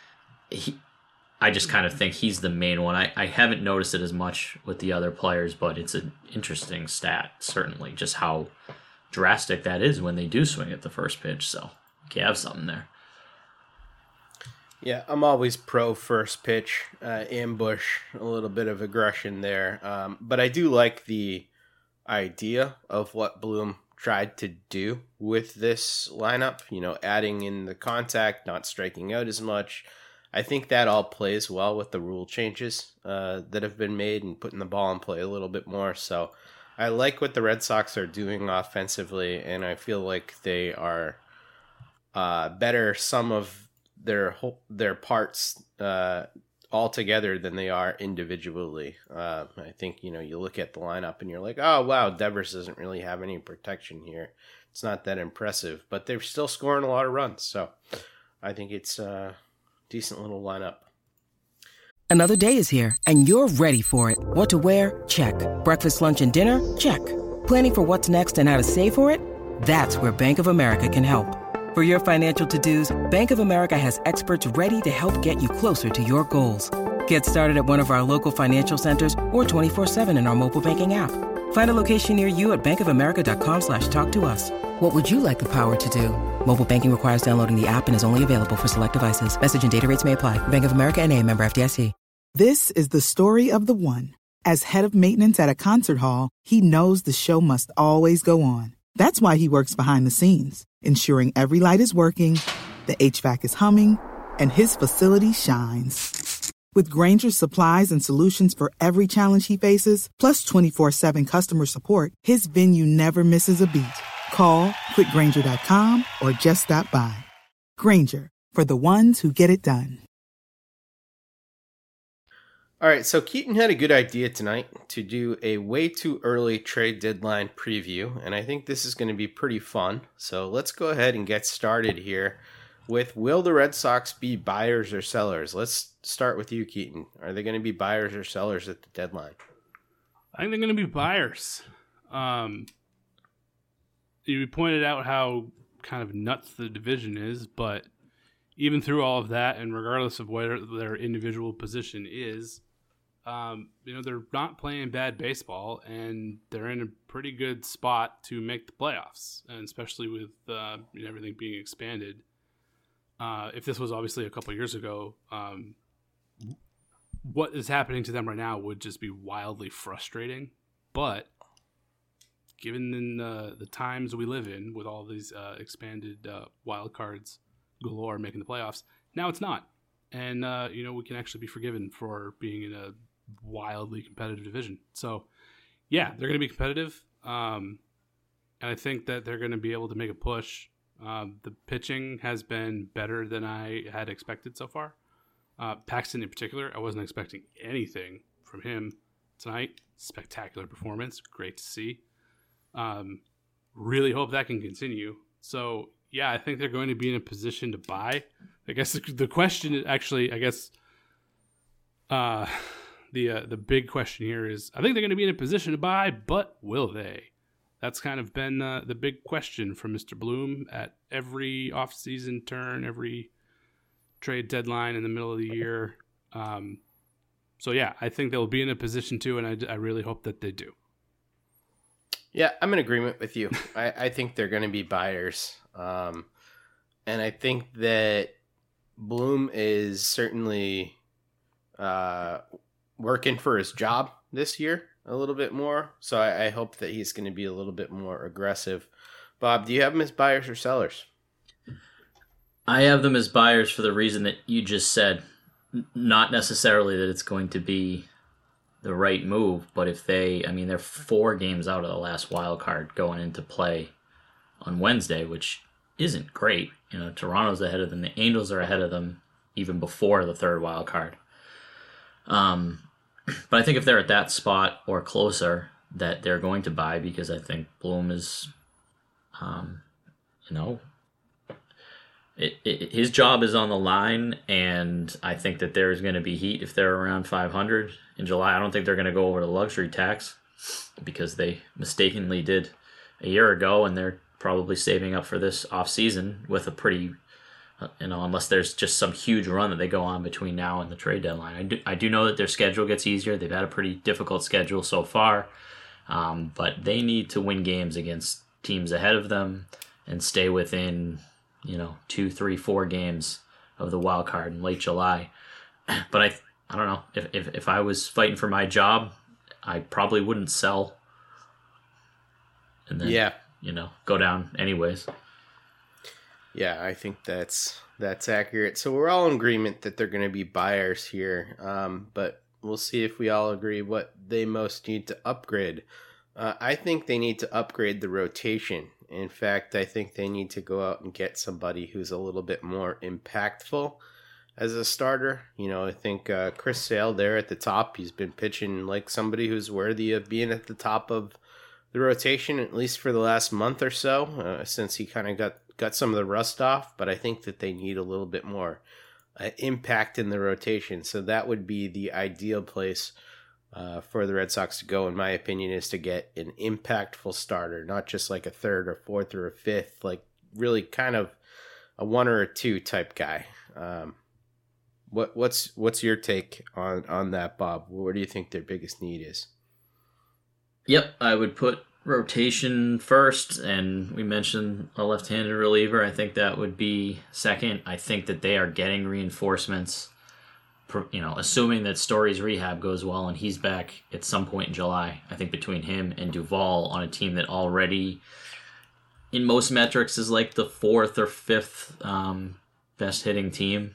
I just kind of think he's the main one. I haven't noticed it as much with the other players, but it's an interesting stat, certainly, just how drastic that is when they do swing at the first pitch. So you have something there. Yeah, I'm always pro first pitch, ambush, a little bit of aggression there. But I do like the idea of what Bloom tried to do with this lineup, you know, adding in the contact, not striking out as much. I think that all plays well with the rule changes that have been made and putting the ball in play a little bit more. So I like what the Red Sox are doing offensively, and I feel like they are better some of their parts all together than they are individually. I think, you know, you look at the lineup and you're like, oh, wow, Devers doesn't really have any protection here. It's not that impressive, but they're still scoring a lot of runs. So I think it's a decent little lineup. Another day is here, and you're ready for it. What to wear? Check. Breakfast, lunch, and dinner? Check. Planning for what's next and how to save for it? That's where Bank of America can help. For your financial to-dos, Bank of America has experts ready to help get you closer to your goals. Get started at one of our local financial centers or 24/7 in our mobile banking app. Find a location near you at bankofamerica.com/talktous. What would you like the power to do? Mobile banking requires downloading the app and is only available for select devices. Message and data rates may apply. Bank of America NA, member FDIC. This is the story of the one. As head of maintenance at a concert hall, he knows the show must always go on. That's why he works behind the scenes, ensuring every light is working, the HVAC is humming, and his facility shines. With Grainger's supplies and solutions for every challenge he faces, plus 24/7 customer support, his venue never misses a beat. Call quickgrainger.com or just stop by. Grainger, for the ones who get it done. All right, so Keaton had a good idea tonight to do a way too early trade deadline preview, and I think this is going to be pretty fun. So let's go ahead and get started here with, will the Red Sox be buyers or sellers? Let's start with you, Keaton. Are they going to be buyers or sellers at the deadline? I think they're going to be buyers. You pointed out how kind of nuts the division is, but even through all of that, and regardless of where their individual position is, they're not playing bad baseball, and they're in a pretty good spot to make the playoffs, and especially with everything being expanded. If this was obviously a couple years ago, what is happening to them right now would just be wildly frustrating. But given the times we live in, with all these expanded wild cards galore making the playoffs, now it's not. And, we can actually be forgiven for being in a wildly competitive division. So, yeah, they're going to be competitive. And I think that they're going to be able to make a push. The pitching has been better than I had expected so far. Paxton in particular, I wasn't expecting anything from him tonight. Spectacular performance. Great to see. Really hope that can continue. So, yeah, I think they're going to be in a position to buy. I guess the question is actually, the big question here is, I think they're going to be in a position to buy, but will they? That's kind of been the big question from Mr. Bloom at every offseason turn, every trade deadline in the middle of the year. So, yeah, I think they'll be in a position to, and I really hope that they do. Yeah, I'm in agreement with you. I think they're going to be buyers. And I think that Bloom is certainly working for his job this year a little bit more. So I hope that he's going to be a little bit more aggressive. Bob, do you have them as buyers or sellers? I have them as buyers for the reason that you just said. Not necessarily that it's going to be the right move, but if they're 4 games out of the last wild card going into play on Wednesday, which isn't great. Toronto's ahead of them. The Angels are ahead of them even before the 3rd wild card. But I think if they're at that spot or closer, that they're going to buy, because I think Bloom is, his job is on the line, and I think that there's going to be heat if they're around 500 in July. I don't think they're going to go over the luxury tax, because they mistakenly did a year ago, and they're probably saving up for this offseason with a pretty, unless there's just some huge run that they go on between now and the trade deadline. I do know that their schedule gets easier. They've had a pretty difficult schedule so far, but they need to win games against teams ahead of them and stay within 2, 3, 4 games of the wild card in late July. But I don't know, if I was fighting for my job, I probably wouldn't sell and then go down anyways. Yeah, I think that's accurate. So we're all in agreement that they're going to be buyers here, but we'll see if we all agree what they most need to upgrade. I think they need to upgrade the rotation. In fact, I think they need to go out and get somebody who's a little bit more impactful as a starter. I think Chris Sale there at the top, he's been pitching like somebody who's worthy of being at the top of the rotation, at least for the last month or so, since he kind of got some of the rust off. But I think that they need a little bit more impact in the rotation. So that would be the ideal place for the Red Sox to go, in my opinion, is to get an impactful starter, not just like a 3rd or 4th or a 5th, like really kind of one or a two type guy. What's your take on that, Bob? What do you think their biggest need is? Yep, I would put rotation first, and we mentioned a left-handed reliever. I think that would be second. I think that they are getting reinforcements, assuming that Story's rehab goes well and he's back at some point in July. I think between him and Duvall on a team that already, in most metrics, is like the fourth or fifth best hitting team.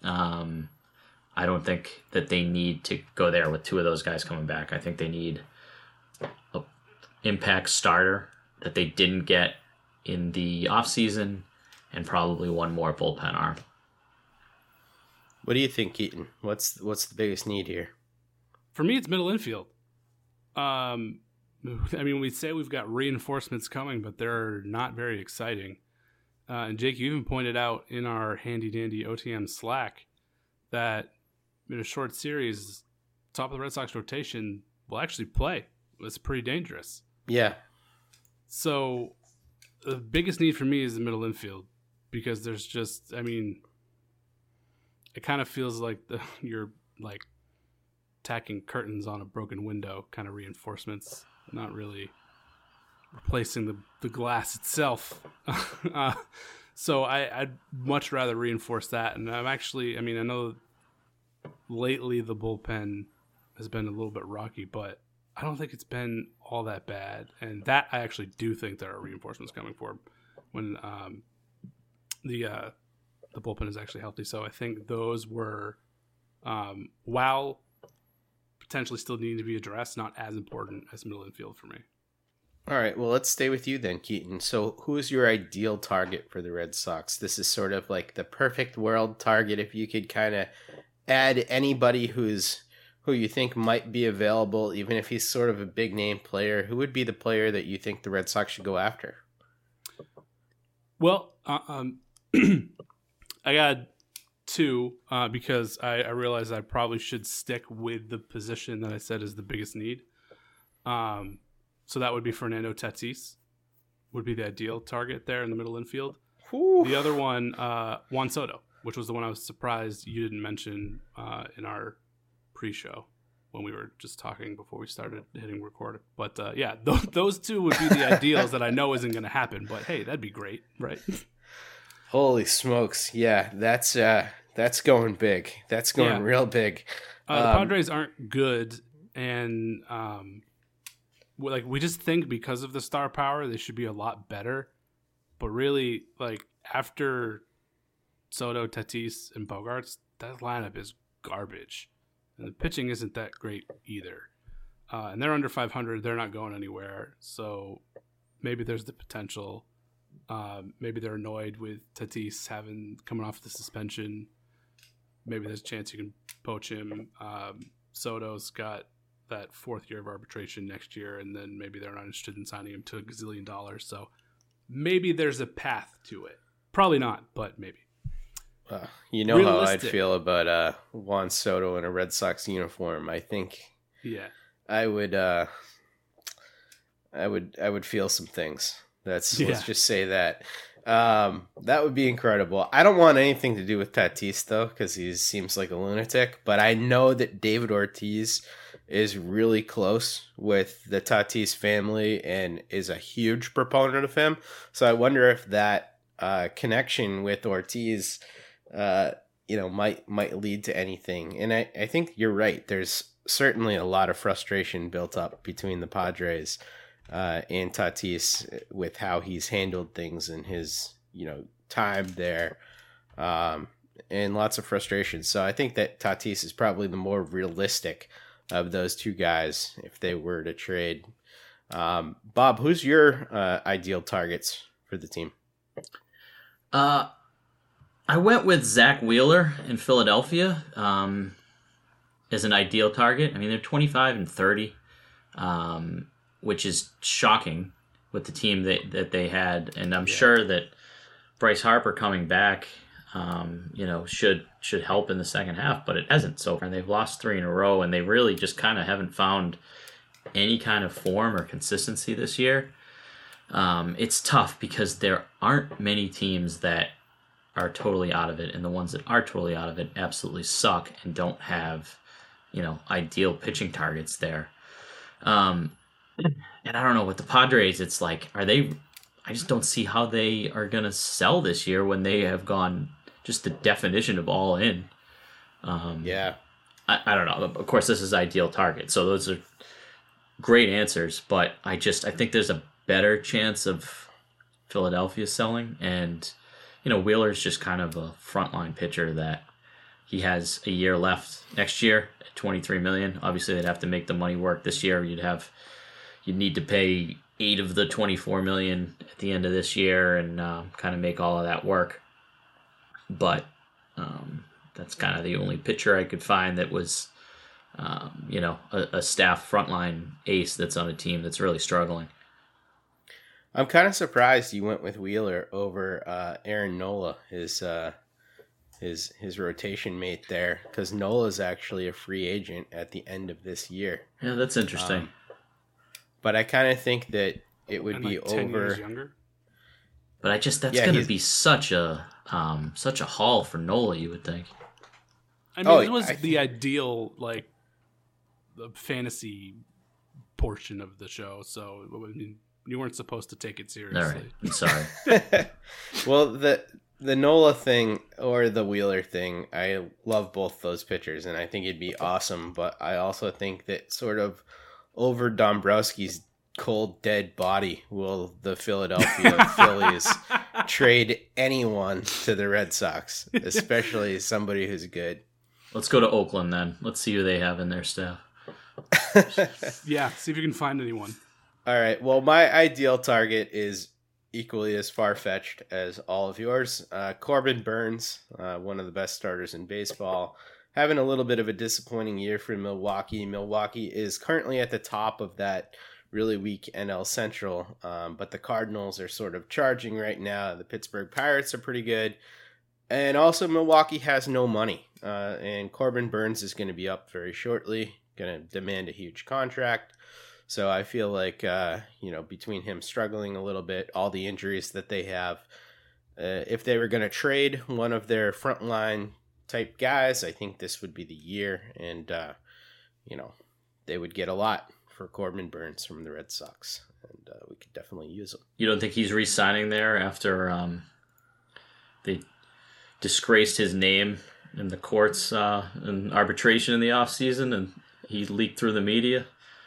I don't think that they need to go there with two of those guys coming back. I think they need an impact starter that they didn't get in the offseason, and probably one more bullpen arm. What do you think, Keaton? What's the biggest need here? For me, it's middle infield. I mean, we say we've got reinforcements coming, but they're not very exciting. And Jake, you even pointed out in our handy-dandy OTM Slack that in a short series, top of the Red Sox rotation will actually play. It's pretty dangerous. Yeah. So the biggest need for me is the middle infield, because there's just, I mean, it kind of feels like you're like tacking curtains on a broken window kind of reinforcements, not really replacing the glass itself. So I'd much rather reinforce that. And I know lately the bullpen has been a little bit rocky, but I don't think it's been all that bad. And that I actually do think there are reinforcements coming for when the bullpen is actually healthy. So I think those were, while potentially still needing to be addressed, not as important as middle infield for me. All right, well, let's stay with you then, Keaton. So who is your ideal target for the Red Sox? This is sort of like the perfect world target. If you could kind of add anybody who you think might be available, even if he's sort of a big name player, who would be the player that you think the Red Sox should go after? Well, I got two because I realized I probably should stick with the position that I said is the biggest need. So that would be Fernando Tatis, would be the ideal target there in the middle infield. Ooh. The other one, Juan Soto, which was the one I was surprised you didn't mention in our pre-show when we were just talking before we started hitting record. But yeah, those two would be the ideals that I know isn't going to happen. But hey, that'd be great, right? Holy smokes. Yeah, that's going big. That's going real big. The Padres aren't good, and we just think because of the star power, they should be a lot better. But really, like, after Soto, Tatis, and Bogaerts, that lineup is garbage. And the pitching isn't that great either. And they're under 500. They're not going anywhere. So maybe there's the potential. Maybe they're annoyed with Tatis coming off the suspension. Maybe there's a chance you can poach him. Soto's got that fourth year of arbitration next year, and then maybe they're not interested in signing him to $1 gazillion. So maybe there's a path to it. Probably not, but maybe. You know how I'd feel about Juan Soto in a Red Sox uniform. I think I would feel some things. Let's just say that. That would be incredible. I don't want anything to do with Tatis, though, because he seems like a lunatic. But I know that David Ortiz is really close with the Tatis family and is a huge proponent of him. So I wonder if that connection with Ortiz, might lead to anything. And I think you're right. There's certainly a lot of frustration built up between the Padres and Tatis with how he's handled things in his, time there, and lots of frustration. So I think that Tatis is probably the more realistic of those two guys if they were to trade. Bob, who's your ideal targets for the team? I went with Zach Wheeler in Philadelphia as an ideal target. I mean, they're 25 and 30. Which is shocking with the team that they had. And I'm sure that Bryce Harper coming back, should help in the second half, but it hasn't so far. And they've lost 3 in a row, and they really just kind of haven't found any kind of form or consistency this year. It's tough because there aren't many teams that are totally out of it, and the ones that are totally out of it absolutely suck and don't have, ideal pitching targets there. And I don't know, with the Padres, it's like, I just don't see how they are going to sell this year when they have gone just the definition of all in. Yeah. I don't know. Of course, this is ideal target, so those are great answers, but I think there's a better chance of Philadelphia selling, and Wheeler's just kind of a frontline pitcher that he has a year left next year at $23 million. Obviously, they'd have to make the money work this year. You'd need to pay $8 of the $24 million at the end of this year and kind of make all of that work. But that's kind of the only pitcher I could find that was, a staff frontline ace that's on a team that's really struggling. I'm kind of surprised you went with Wheeler over Aaron Nola, his rotation mate there, because Nola's actually a free agent at the end of this year. Yeah, that's interesting. But I kind of think that it would be 10 over. years younger. But that's going to be such a haul for Nola, you would think. I mean, it was the ideal the fantasy portion of the show, so I mean, you weren't supposed to take it seriously. All right, I'm sorry. Well, the Nola thing or the Wheeler thing, I love both those pitchers, and I think it'd be awesome. But I also think that sort of over Dombrowski's cold, dead body, will the Philadelphia Phillies trade anyone to the Red Sox, especially somebody who's good. Let's go to Oakland then. Let's see who they have in their staff. Yeah, see if you can find anyone. All right. Well, my ideal target is equally as far-fetched as all of yours. Corbin Burnes, one of the best starters in baseball, having a little bit of a disappointing year for Milwaukee. Milwaukee is currently at the top of that really weak NL Central, but the Cardinals are sort of charging right now. The Pittsburgh Pirates are pretty good. And also Milwaukee has no money, and Corbin Burnes is going to be up very shortly, going to demand a huge contract. So I feel like, between him struggling a little bit, all the injuries that they have, if they were going to trade one of their frontline type guys, I think this would be the year. And, they would get a lot for Corbin Burnes from the Red Sox. And we could definitely use him. You don't think he's re-signing there after they disgraced his name in the courts in arbitration in the offseason and he leaked through the media?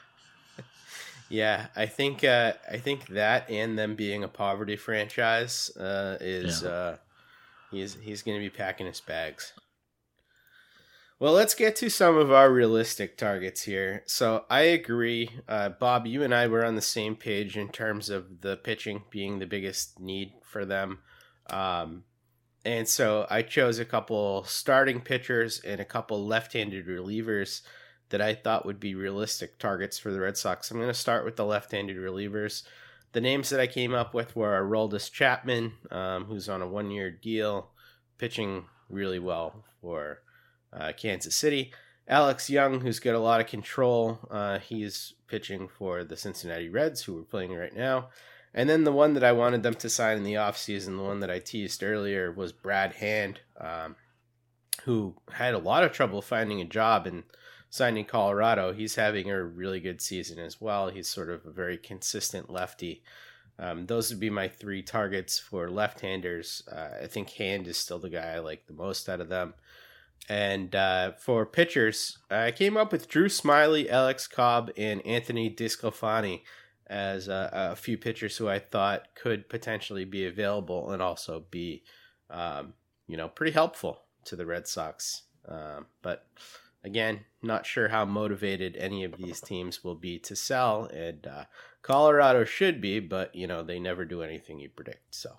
Yeah, I think that and them being a poverty franchise he's going to be packing his bags. Well, let's get to some of our realistic targets here. So I agree, Bob, you and I were on the same page in terms of the pitching being the biggest need for them. And so I chose a couple starting pitchers and a couple left-handed relievers that I thought would be realistic targets for the Red Sox. I'm going to start with the left-handed relievers. The names that I came up with were Aroldis Chapman, who's on a one-year deal, pitching really well for Kansas City. Alex Young, who's got a lot of control. He's pitching for the Cincinnati Reds, who we're playing right now. And then the one that I wanted them to sign in the offseason, the one that I teased earlier, was Brad Hand, who had a lot of trouble finding a job and signed in Colorado. He's having a really good season as well. He's sort of a very consistent lefty. Those would be my three targets for left-handers. I think Hand is still the guy I like the most out of them. And for pitchers, I came up with Drew Smyly, Alex Cobb, and Anthony DeSclafani as a few pitchers who I thought could potentially be available and also be, pretty helpful to the Red Sox. But again, not sure how motivated any of these teams will be to sell, and Colorado should be, but they never do anything you predict. So,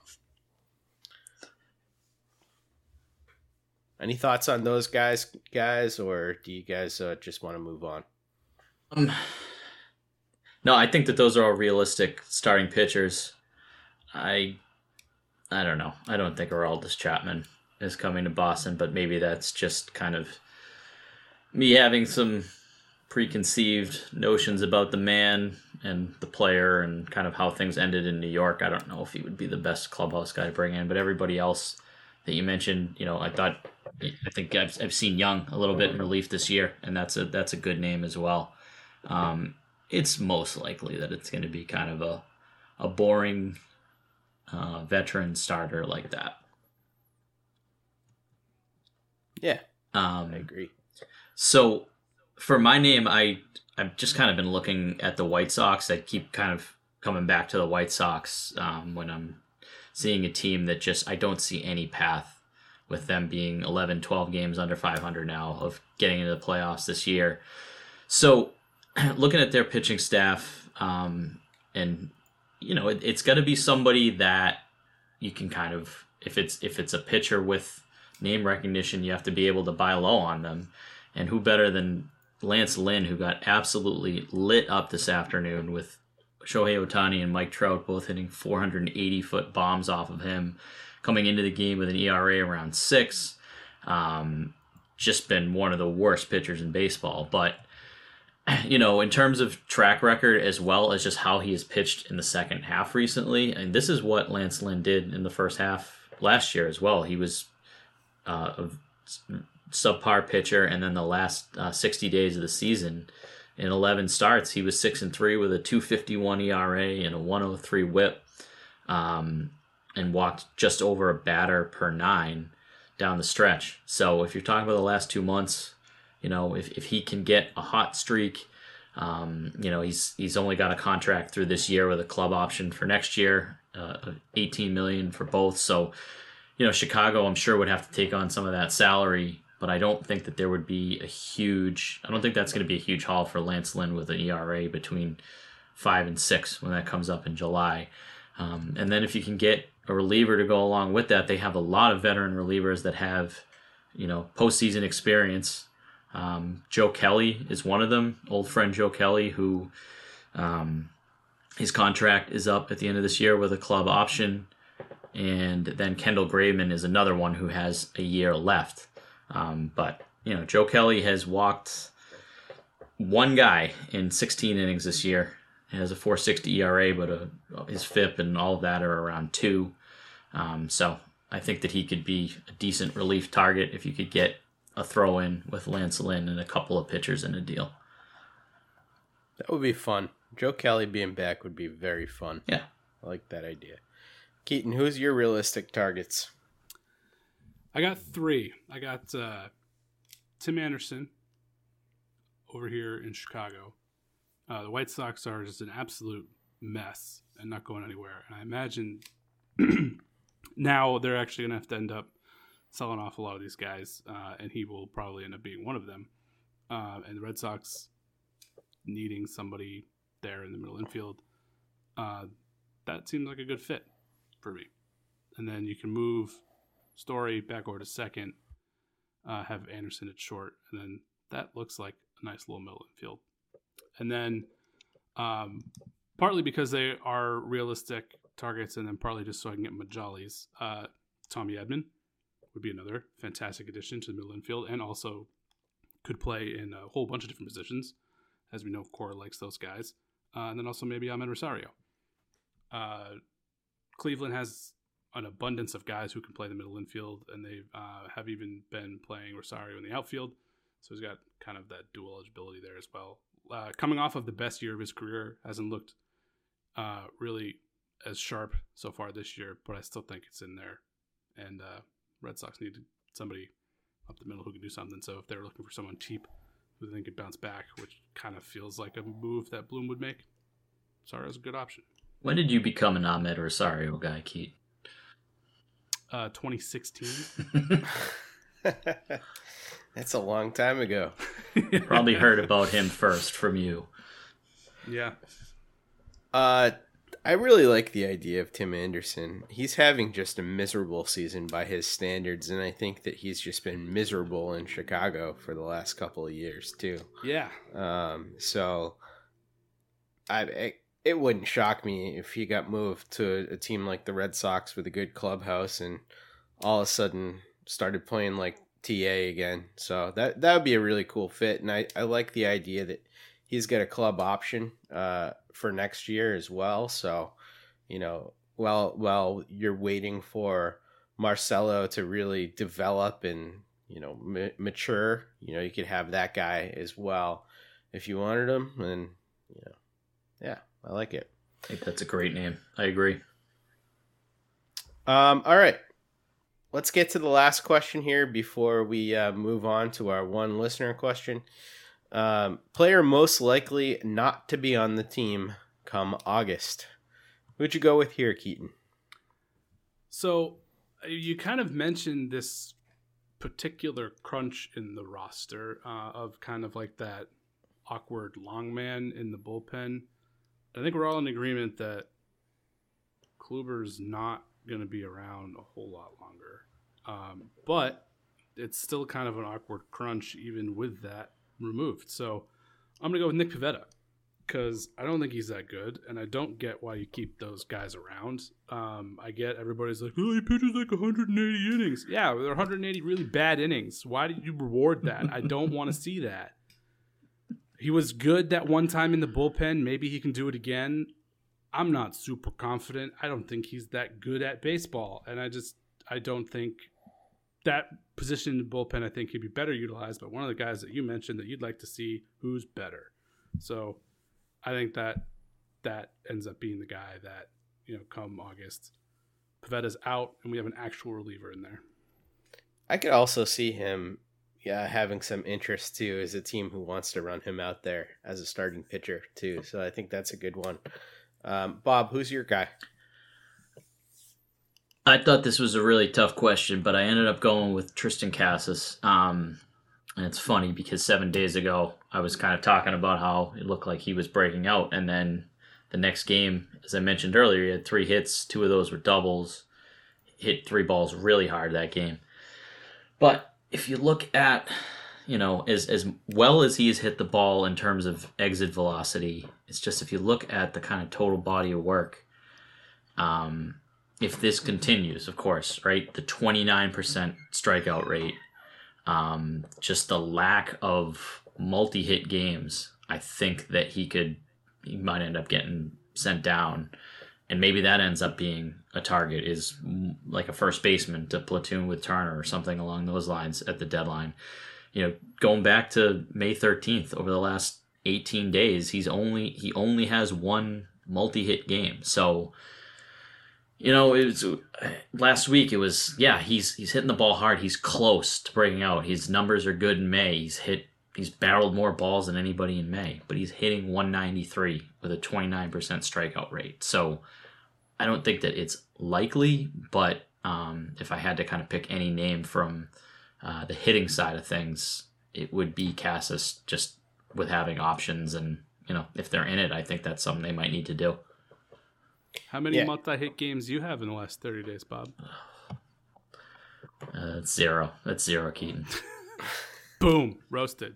any thoughts on those guys, or do you guys just want to move on? No, I think that those are all realistic starting pitchers. I don't know. I don't think Aroldis Chapman is coming to Boston, but maybe that's just kind of me having some preconceived notions about the man and the player and kind of how things ended in New York. I don't know if he would be the best clubhouse guy to bring in, but everybody else that you mentioned, I think I've seen Young a little bit in relief this year, and that's a good name as well. It's most likely that it's going to be kind of a boring veteran starter like that. Yeah, I agree. So for my name, I've just kind of been looking at the White Sox. I keep kind of coming back to the White Sox when I'm seeing a team that just, I don't see any path with them being 11, 12 games under 500 now of getting into the playoffs this year. So looking at their pitching staff, and it's got to be somebody that you can kind of, if it's a pitcher with name recognition, you have to be able to buy low on them. And who better than Lance Lynn, who got absolutely lit up this afternoon with Shohei Ohtani and Mike Trout both hitting 480-foot bombs off of him, coming into the game with an ERA around 6. Just been one of the worst pitchers in baseball. But, in terms of track record as well as just how he has pitched in the second half recently, and this is what Lance Lynn did in the first half last year as well. He was a subpar pitcher, and then the last 60 days of the season, in 11 starts, he was 6-3 with a 2.51 ERA and a 1.03 WHIP, and walked just over a batter per 9 down the stretch. So if you're talking about the last 2 months, if he can get a hot streak, he's only got a contract through this year with a club option for next year, $18 million for both. So, Chicago, I'm sure, would have to take on some of that salary, but I don't think that there would be I don't think that's going to be a huge haul for Lance Lynn with an ERA between 5 and 6 when that comes up in July. And then if you can get a reliever to go along with that, they have a lot of veteran relievers that have, postseason experience. Joe Kelly is one of them, old friend Joe Kelly, who his contract is up at the end of this year with a club option. And then Kendall Graveman is another one who has a year left. But Joe Kelly has walked one guy in 16 innings this year. He has a 4.60 ERA, but his FIP and all of that are around 2. So I think that he could be a decent relief target if you could get a throw-in with Lance Lynn and a couple of pitchers in a deal. That would be fun. Joe Kelly being back would be very fun. Yeah. I like that idea. Keaton, who's your realistic targets? I got 3. I got Tim Anderson over here in Chicago. The White Sox are just an absolute mess and not going anywhere. And I imagine now they're actually going to have to end up selling off a lot of these guys, and he will probably end up being one of them. And the Red Sox needing somebody there in the middle infield, that seems like a good fit for me. And then you can move Story back over to second, have Anderson at short, and then that looks like a nice little middle infield. And then partly because they are realistic targets, and then partly just so I can get my jollies, Tommy Edman would be another fantastic addition to the middle infield, and also could play in a whole bunch of different positions. As we know, Cora likes those guys. And then also maybe Amed Rosario. Cleveland has an abundance of guys who can play the middle infield, and they have even been playing Rosario in the outfield. So he's got kind of that dual eligibility there as well. Coming off of the best year of his career, hasn't looked really as sharp so far this year, but I still think it's in there. And Red Sox need somebody up the middle who can do something. So if they're looking for someone cheap who they could bounce back, which kind of feels like a move that Bloom would make, Rosario's a good option. When did you become an Amed Rosario guy, Keith? 2016. That's a long time ago. Probably heard about him first from you. Yeah. I really like the idea of Tim Anderson. He's having just a miserable season by his standards, and I think that he's just been miserable in Chicago for the last couple of years too. Yeah. So it wouldn't shock me if he got moved to a team like the Red Sox with a good clubhouse and all of a sudden started playing like TA again. So that would be a really cool fit, and I like the idea that he's got a club option for next year as well. So, while you're waiting for Marcelo to really develop and, mature, you could have that guy as well if you wanted him. And, yeah, I like it. I think that's a great name. I agree. All right. Let's get to the last question here before we move on to our one listener question. Player most likely not to be on the team come August. Who'd you go with here, Keaton? So you kind of mentioned this particular crunch in the roster of kind of like that awkward long man in the bullpen. I think we're all in agreement that Kluber's not going to be around a whole lot longer. But it's still kind of an awkward crunch even with that removed. So I'm going to go with Nick Pivetta because I don't think he's that good, and I don't get why you keep those guys around. I get everybody's like, oh, he pitches like 180 innings. Yeah, they're 180 really bad innings. Why did you reward that? I don't want to see that. He was good that one time in the bullpen. Maybe he can do it again. I'm not super confident. I don't think he's that good at baseball. And I don't think that position in the bullpen, I think he'd be better utilized. But one of the guys that you mentioned that you'd like to see who's better. So I think that ends up being the guy that, come August, Pavetta's out and we have an actual reliever in there. I could also see him having some interest too as a team who wants to run him out there as a starting pitcher too. So I think that's a good one. Bob, who's your guy? I thought this was a really tough question, but I ended up going with Tristan Casas. And it's funny because 7 days ago, I was kind of talking about how it looked like he was breaking out. And then the next game, as I mentioned earlier, he had 3 hits. 2 of those were doubles. Hit 3 balls really hard that game. But if you look at, as well as he's hit the ball in terms of exit velocity, it's just if you look at the kind of total body of work, if this continues, of course, right, the 29% strikeout rate, just the lack of multi-hit games, I think that he might end up getting sent down. And maybe that ends up being a target, is like a first baseman to platoon with Turner or something along those lines at the deadline. Going back to May 13th, over the last 18 days, he only has 1 multi-hit game. So, it was last week. It was he's hitting the ball hard. He's close to breaking out. His numbers are good in May. He's barreled more balls than anybody in May, but he's hitting 193 with a 29% strikeout rate. So I don't think that it's likely, but if I had to kind of pick any name from the hitting side of things, it would be Casas, just with having options. And, if they're in it, I think that's something they might need to do. How many multi-hit games do you have in the last 30 days, Bob? That's 0. That's 0, Keaton. Boom. Roasted.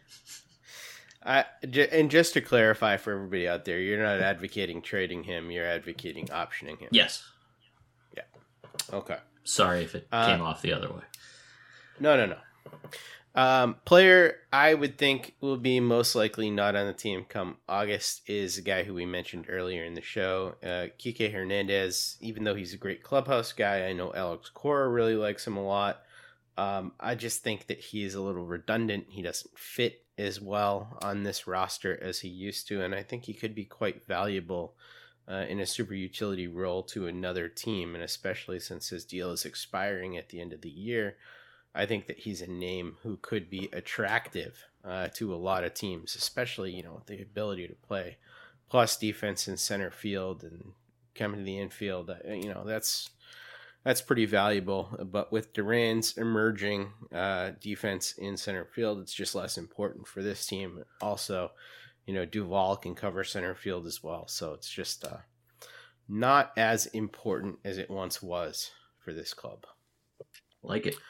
And just to clarify for everybody out there, you're not advocating trading him. You're advocating optioning him. Yes. Yeah. Okay. Sorry if it came off the other way. No. Player I would think will be most likely not on the team come August is a guy who we mentioned earlier in the show, Kike Hernandez. Even though he's a great clubhouse guy, I know Alex Cora really likes him a lot. I just think that he is a little redundant. He doesn't fit as well on this roster as he used to, and I think he could be quite valuable in a super utility role to another team, and especially since his deal is expiring at the end of the year, I think that he's a name who could be attractive to a lot of teams, especially, with the ability to play plus defense in center field and coming to the infield. That's pretty valuable. But with Duran's emerging defense in center field, it's just less important for this team. Also, Duvall can cover center field as well. So it's just not as important as it once was for this club. Like it.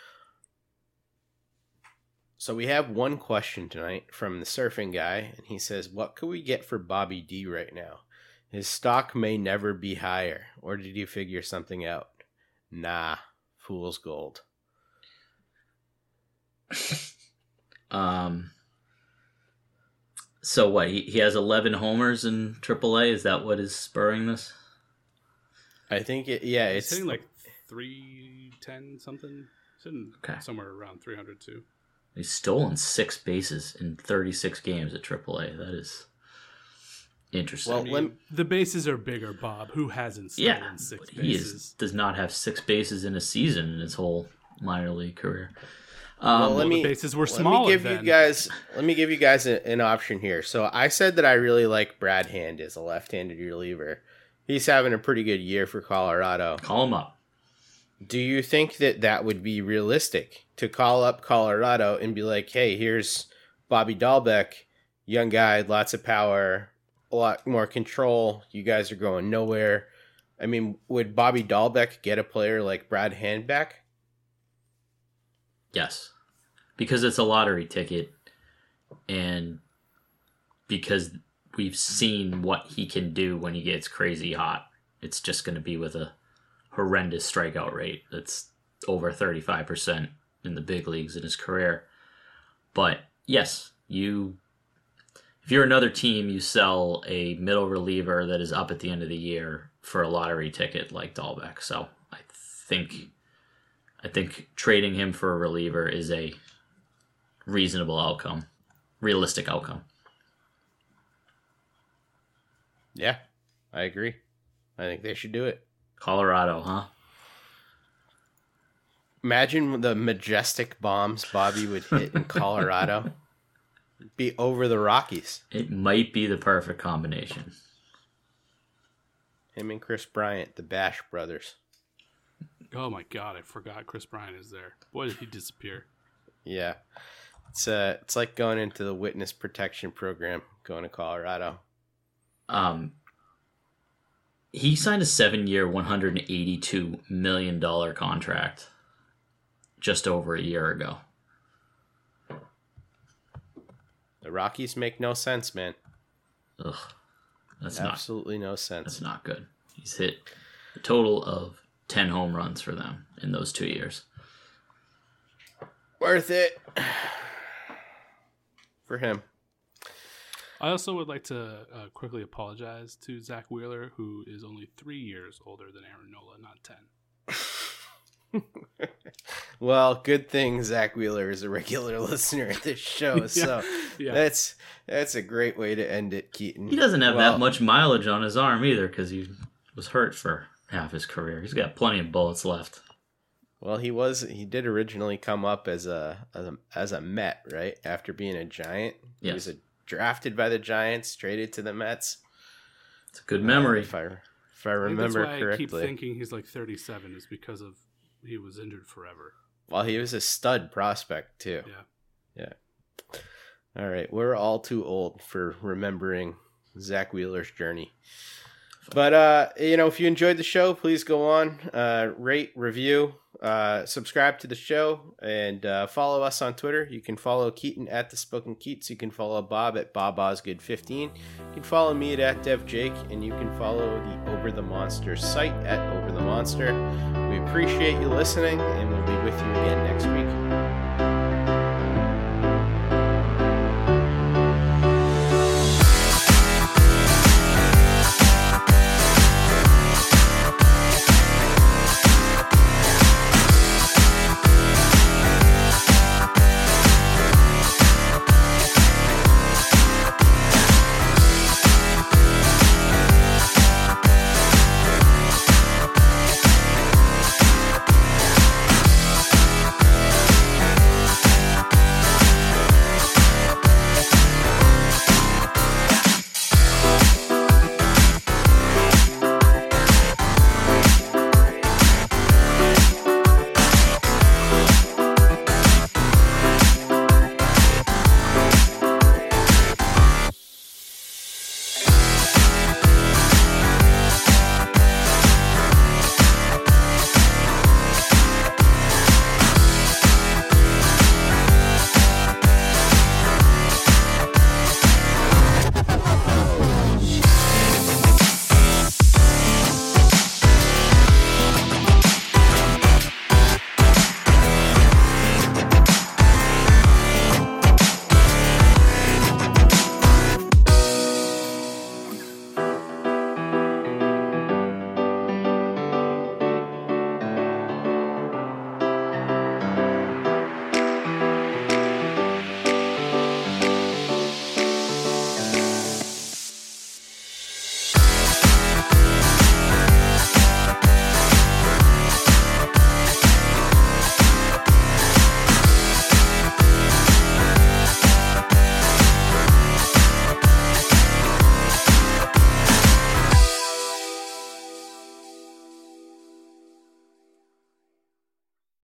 So we have one question tonight from the surfing guy, and he says, what could we get for Bobby D right now? His stock may never be higher. Or did you figure something out? Nah, fool's gold. So what? He has 11 homers in AAA. Is that what is spurring this? I think it's hitting like 310 something. Sitting somewhere around 300 too. He's stolen 6 bases in 36 games at AAA. That is interesting. Well, the bases are bigger, Bob. Who hasn't stolen 6 bases? He does not have 6 bases in a season in his whole minor league career. The bases were smaller. Let me give you guys an option here. So I said that I really like Brad Hand as a left-handed reliever. He's having a pretty good year for Colorado. Call him up. Do you think that would be realistic to call up Colorado and be like, hey, here's Bobby Dahlbeck, young guy, lots of power, a lot more control. You guys are going nowhere. I mean, would Bobby Dahlbeck get a player like Brad Hand back? Yes, because it's a lottery ticket, and because we've seen what he can do when he gets crazy hot. It's just going to be with a horrendous strikeout rate that's over 35% in the big leagues in his career. But yes, if you're another team, you sell a middle reliever that is up at the end of the year for a lottery ticket like Dahlbeck. So I think trading him for a reliever is a reasonable outcome, realistic outcome. Yeah, I agree. I think they should do it. Colorado, huh? Imagine the majestic bombs Bobby would hit in Colorado. It'd be over the Rockies. It might be the perfect combination. Him and Chris Bryant, the Bash brothers. Oh my God, I forgot Chris Bryant is there. Boy, did he disappear. Yeah. It's like going into the witness protection program, going to Colorado. He signed a 7-year, $182 million contract just over a year ago. The Rockies make no sense, man. Ugh. That's absolutely no sense. That's not good. He's hit a total of 10 home runs for them in those 2 years. Worth it for him. I also would like to quickly apologize to Zach Wheeler, who is only 3 years older than Aaron Nola, not 10. Well, good thing Zach Wheeler is a regular listener at this show, so that's a great way to end it, Keaton. He doesn't have that much mileage on his arm either because he was hurt for half his career. He's got plenty of bullets left. Well, he did originally come up as a Met, right? After being a Giant. Yes. He was drafted by the Giants, traded to the Mets. It's a good memory. If I remember correctly. I keep thinking he's like 37 is because of he was injured forever. Well, he was a stud prospect too. Yeah. All right, we're all too old for remembering Zach Wheeler's journey. But if you enjoyed the show, please go on, rate, review, subscribe to the show, and follow us on Twitter. You can follow Keaton at The Spoken Keats. You can follow Bob at BobOsgood15. You can follow me at DevJake, and you can follow the Over the Monster site at Over the Monster. We appreciate you listening, and we'll be with you again next week.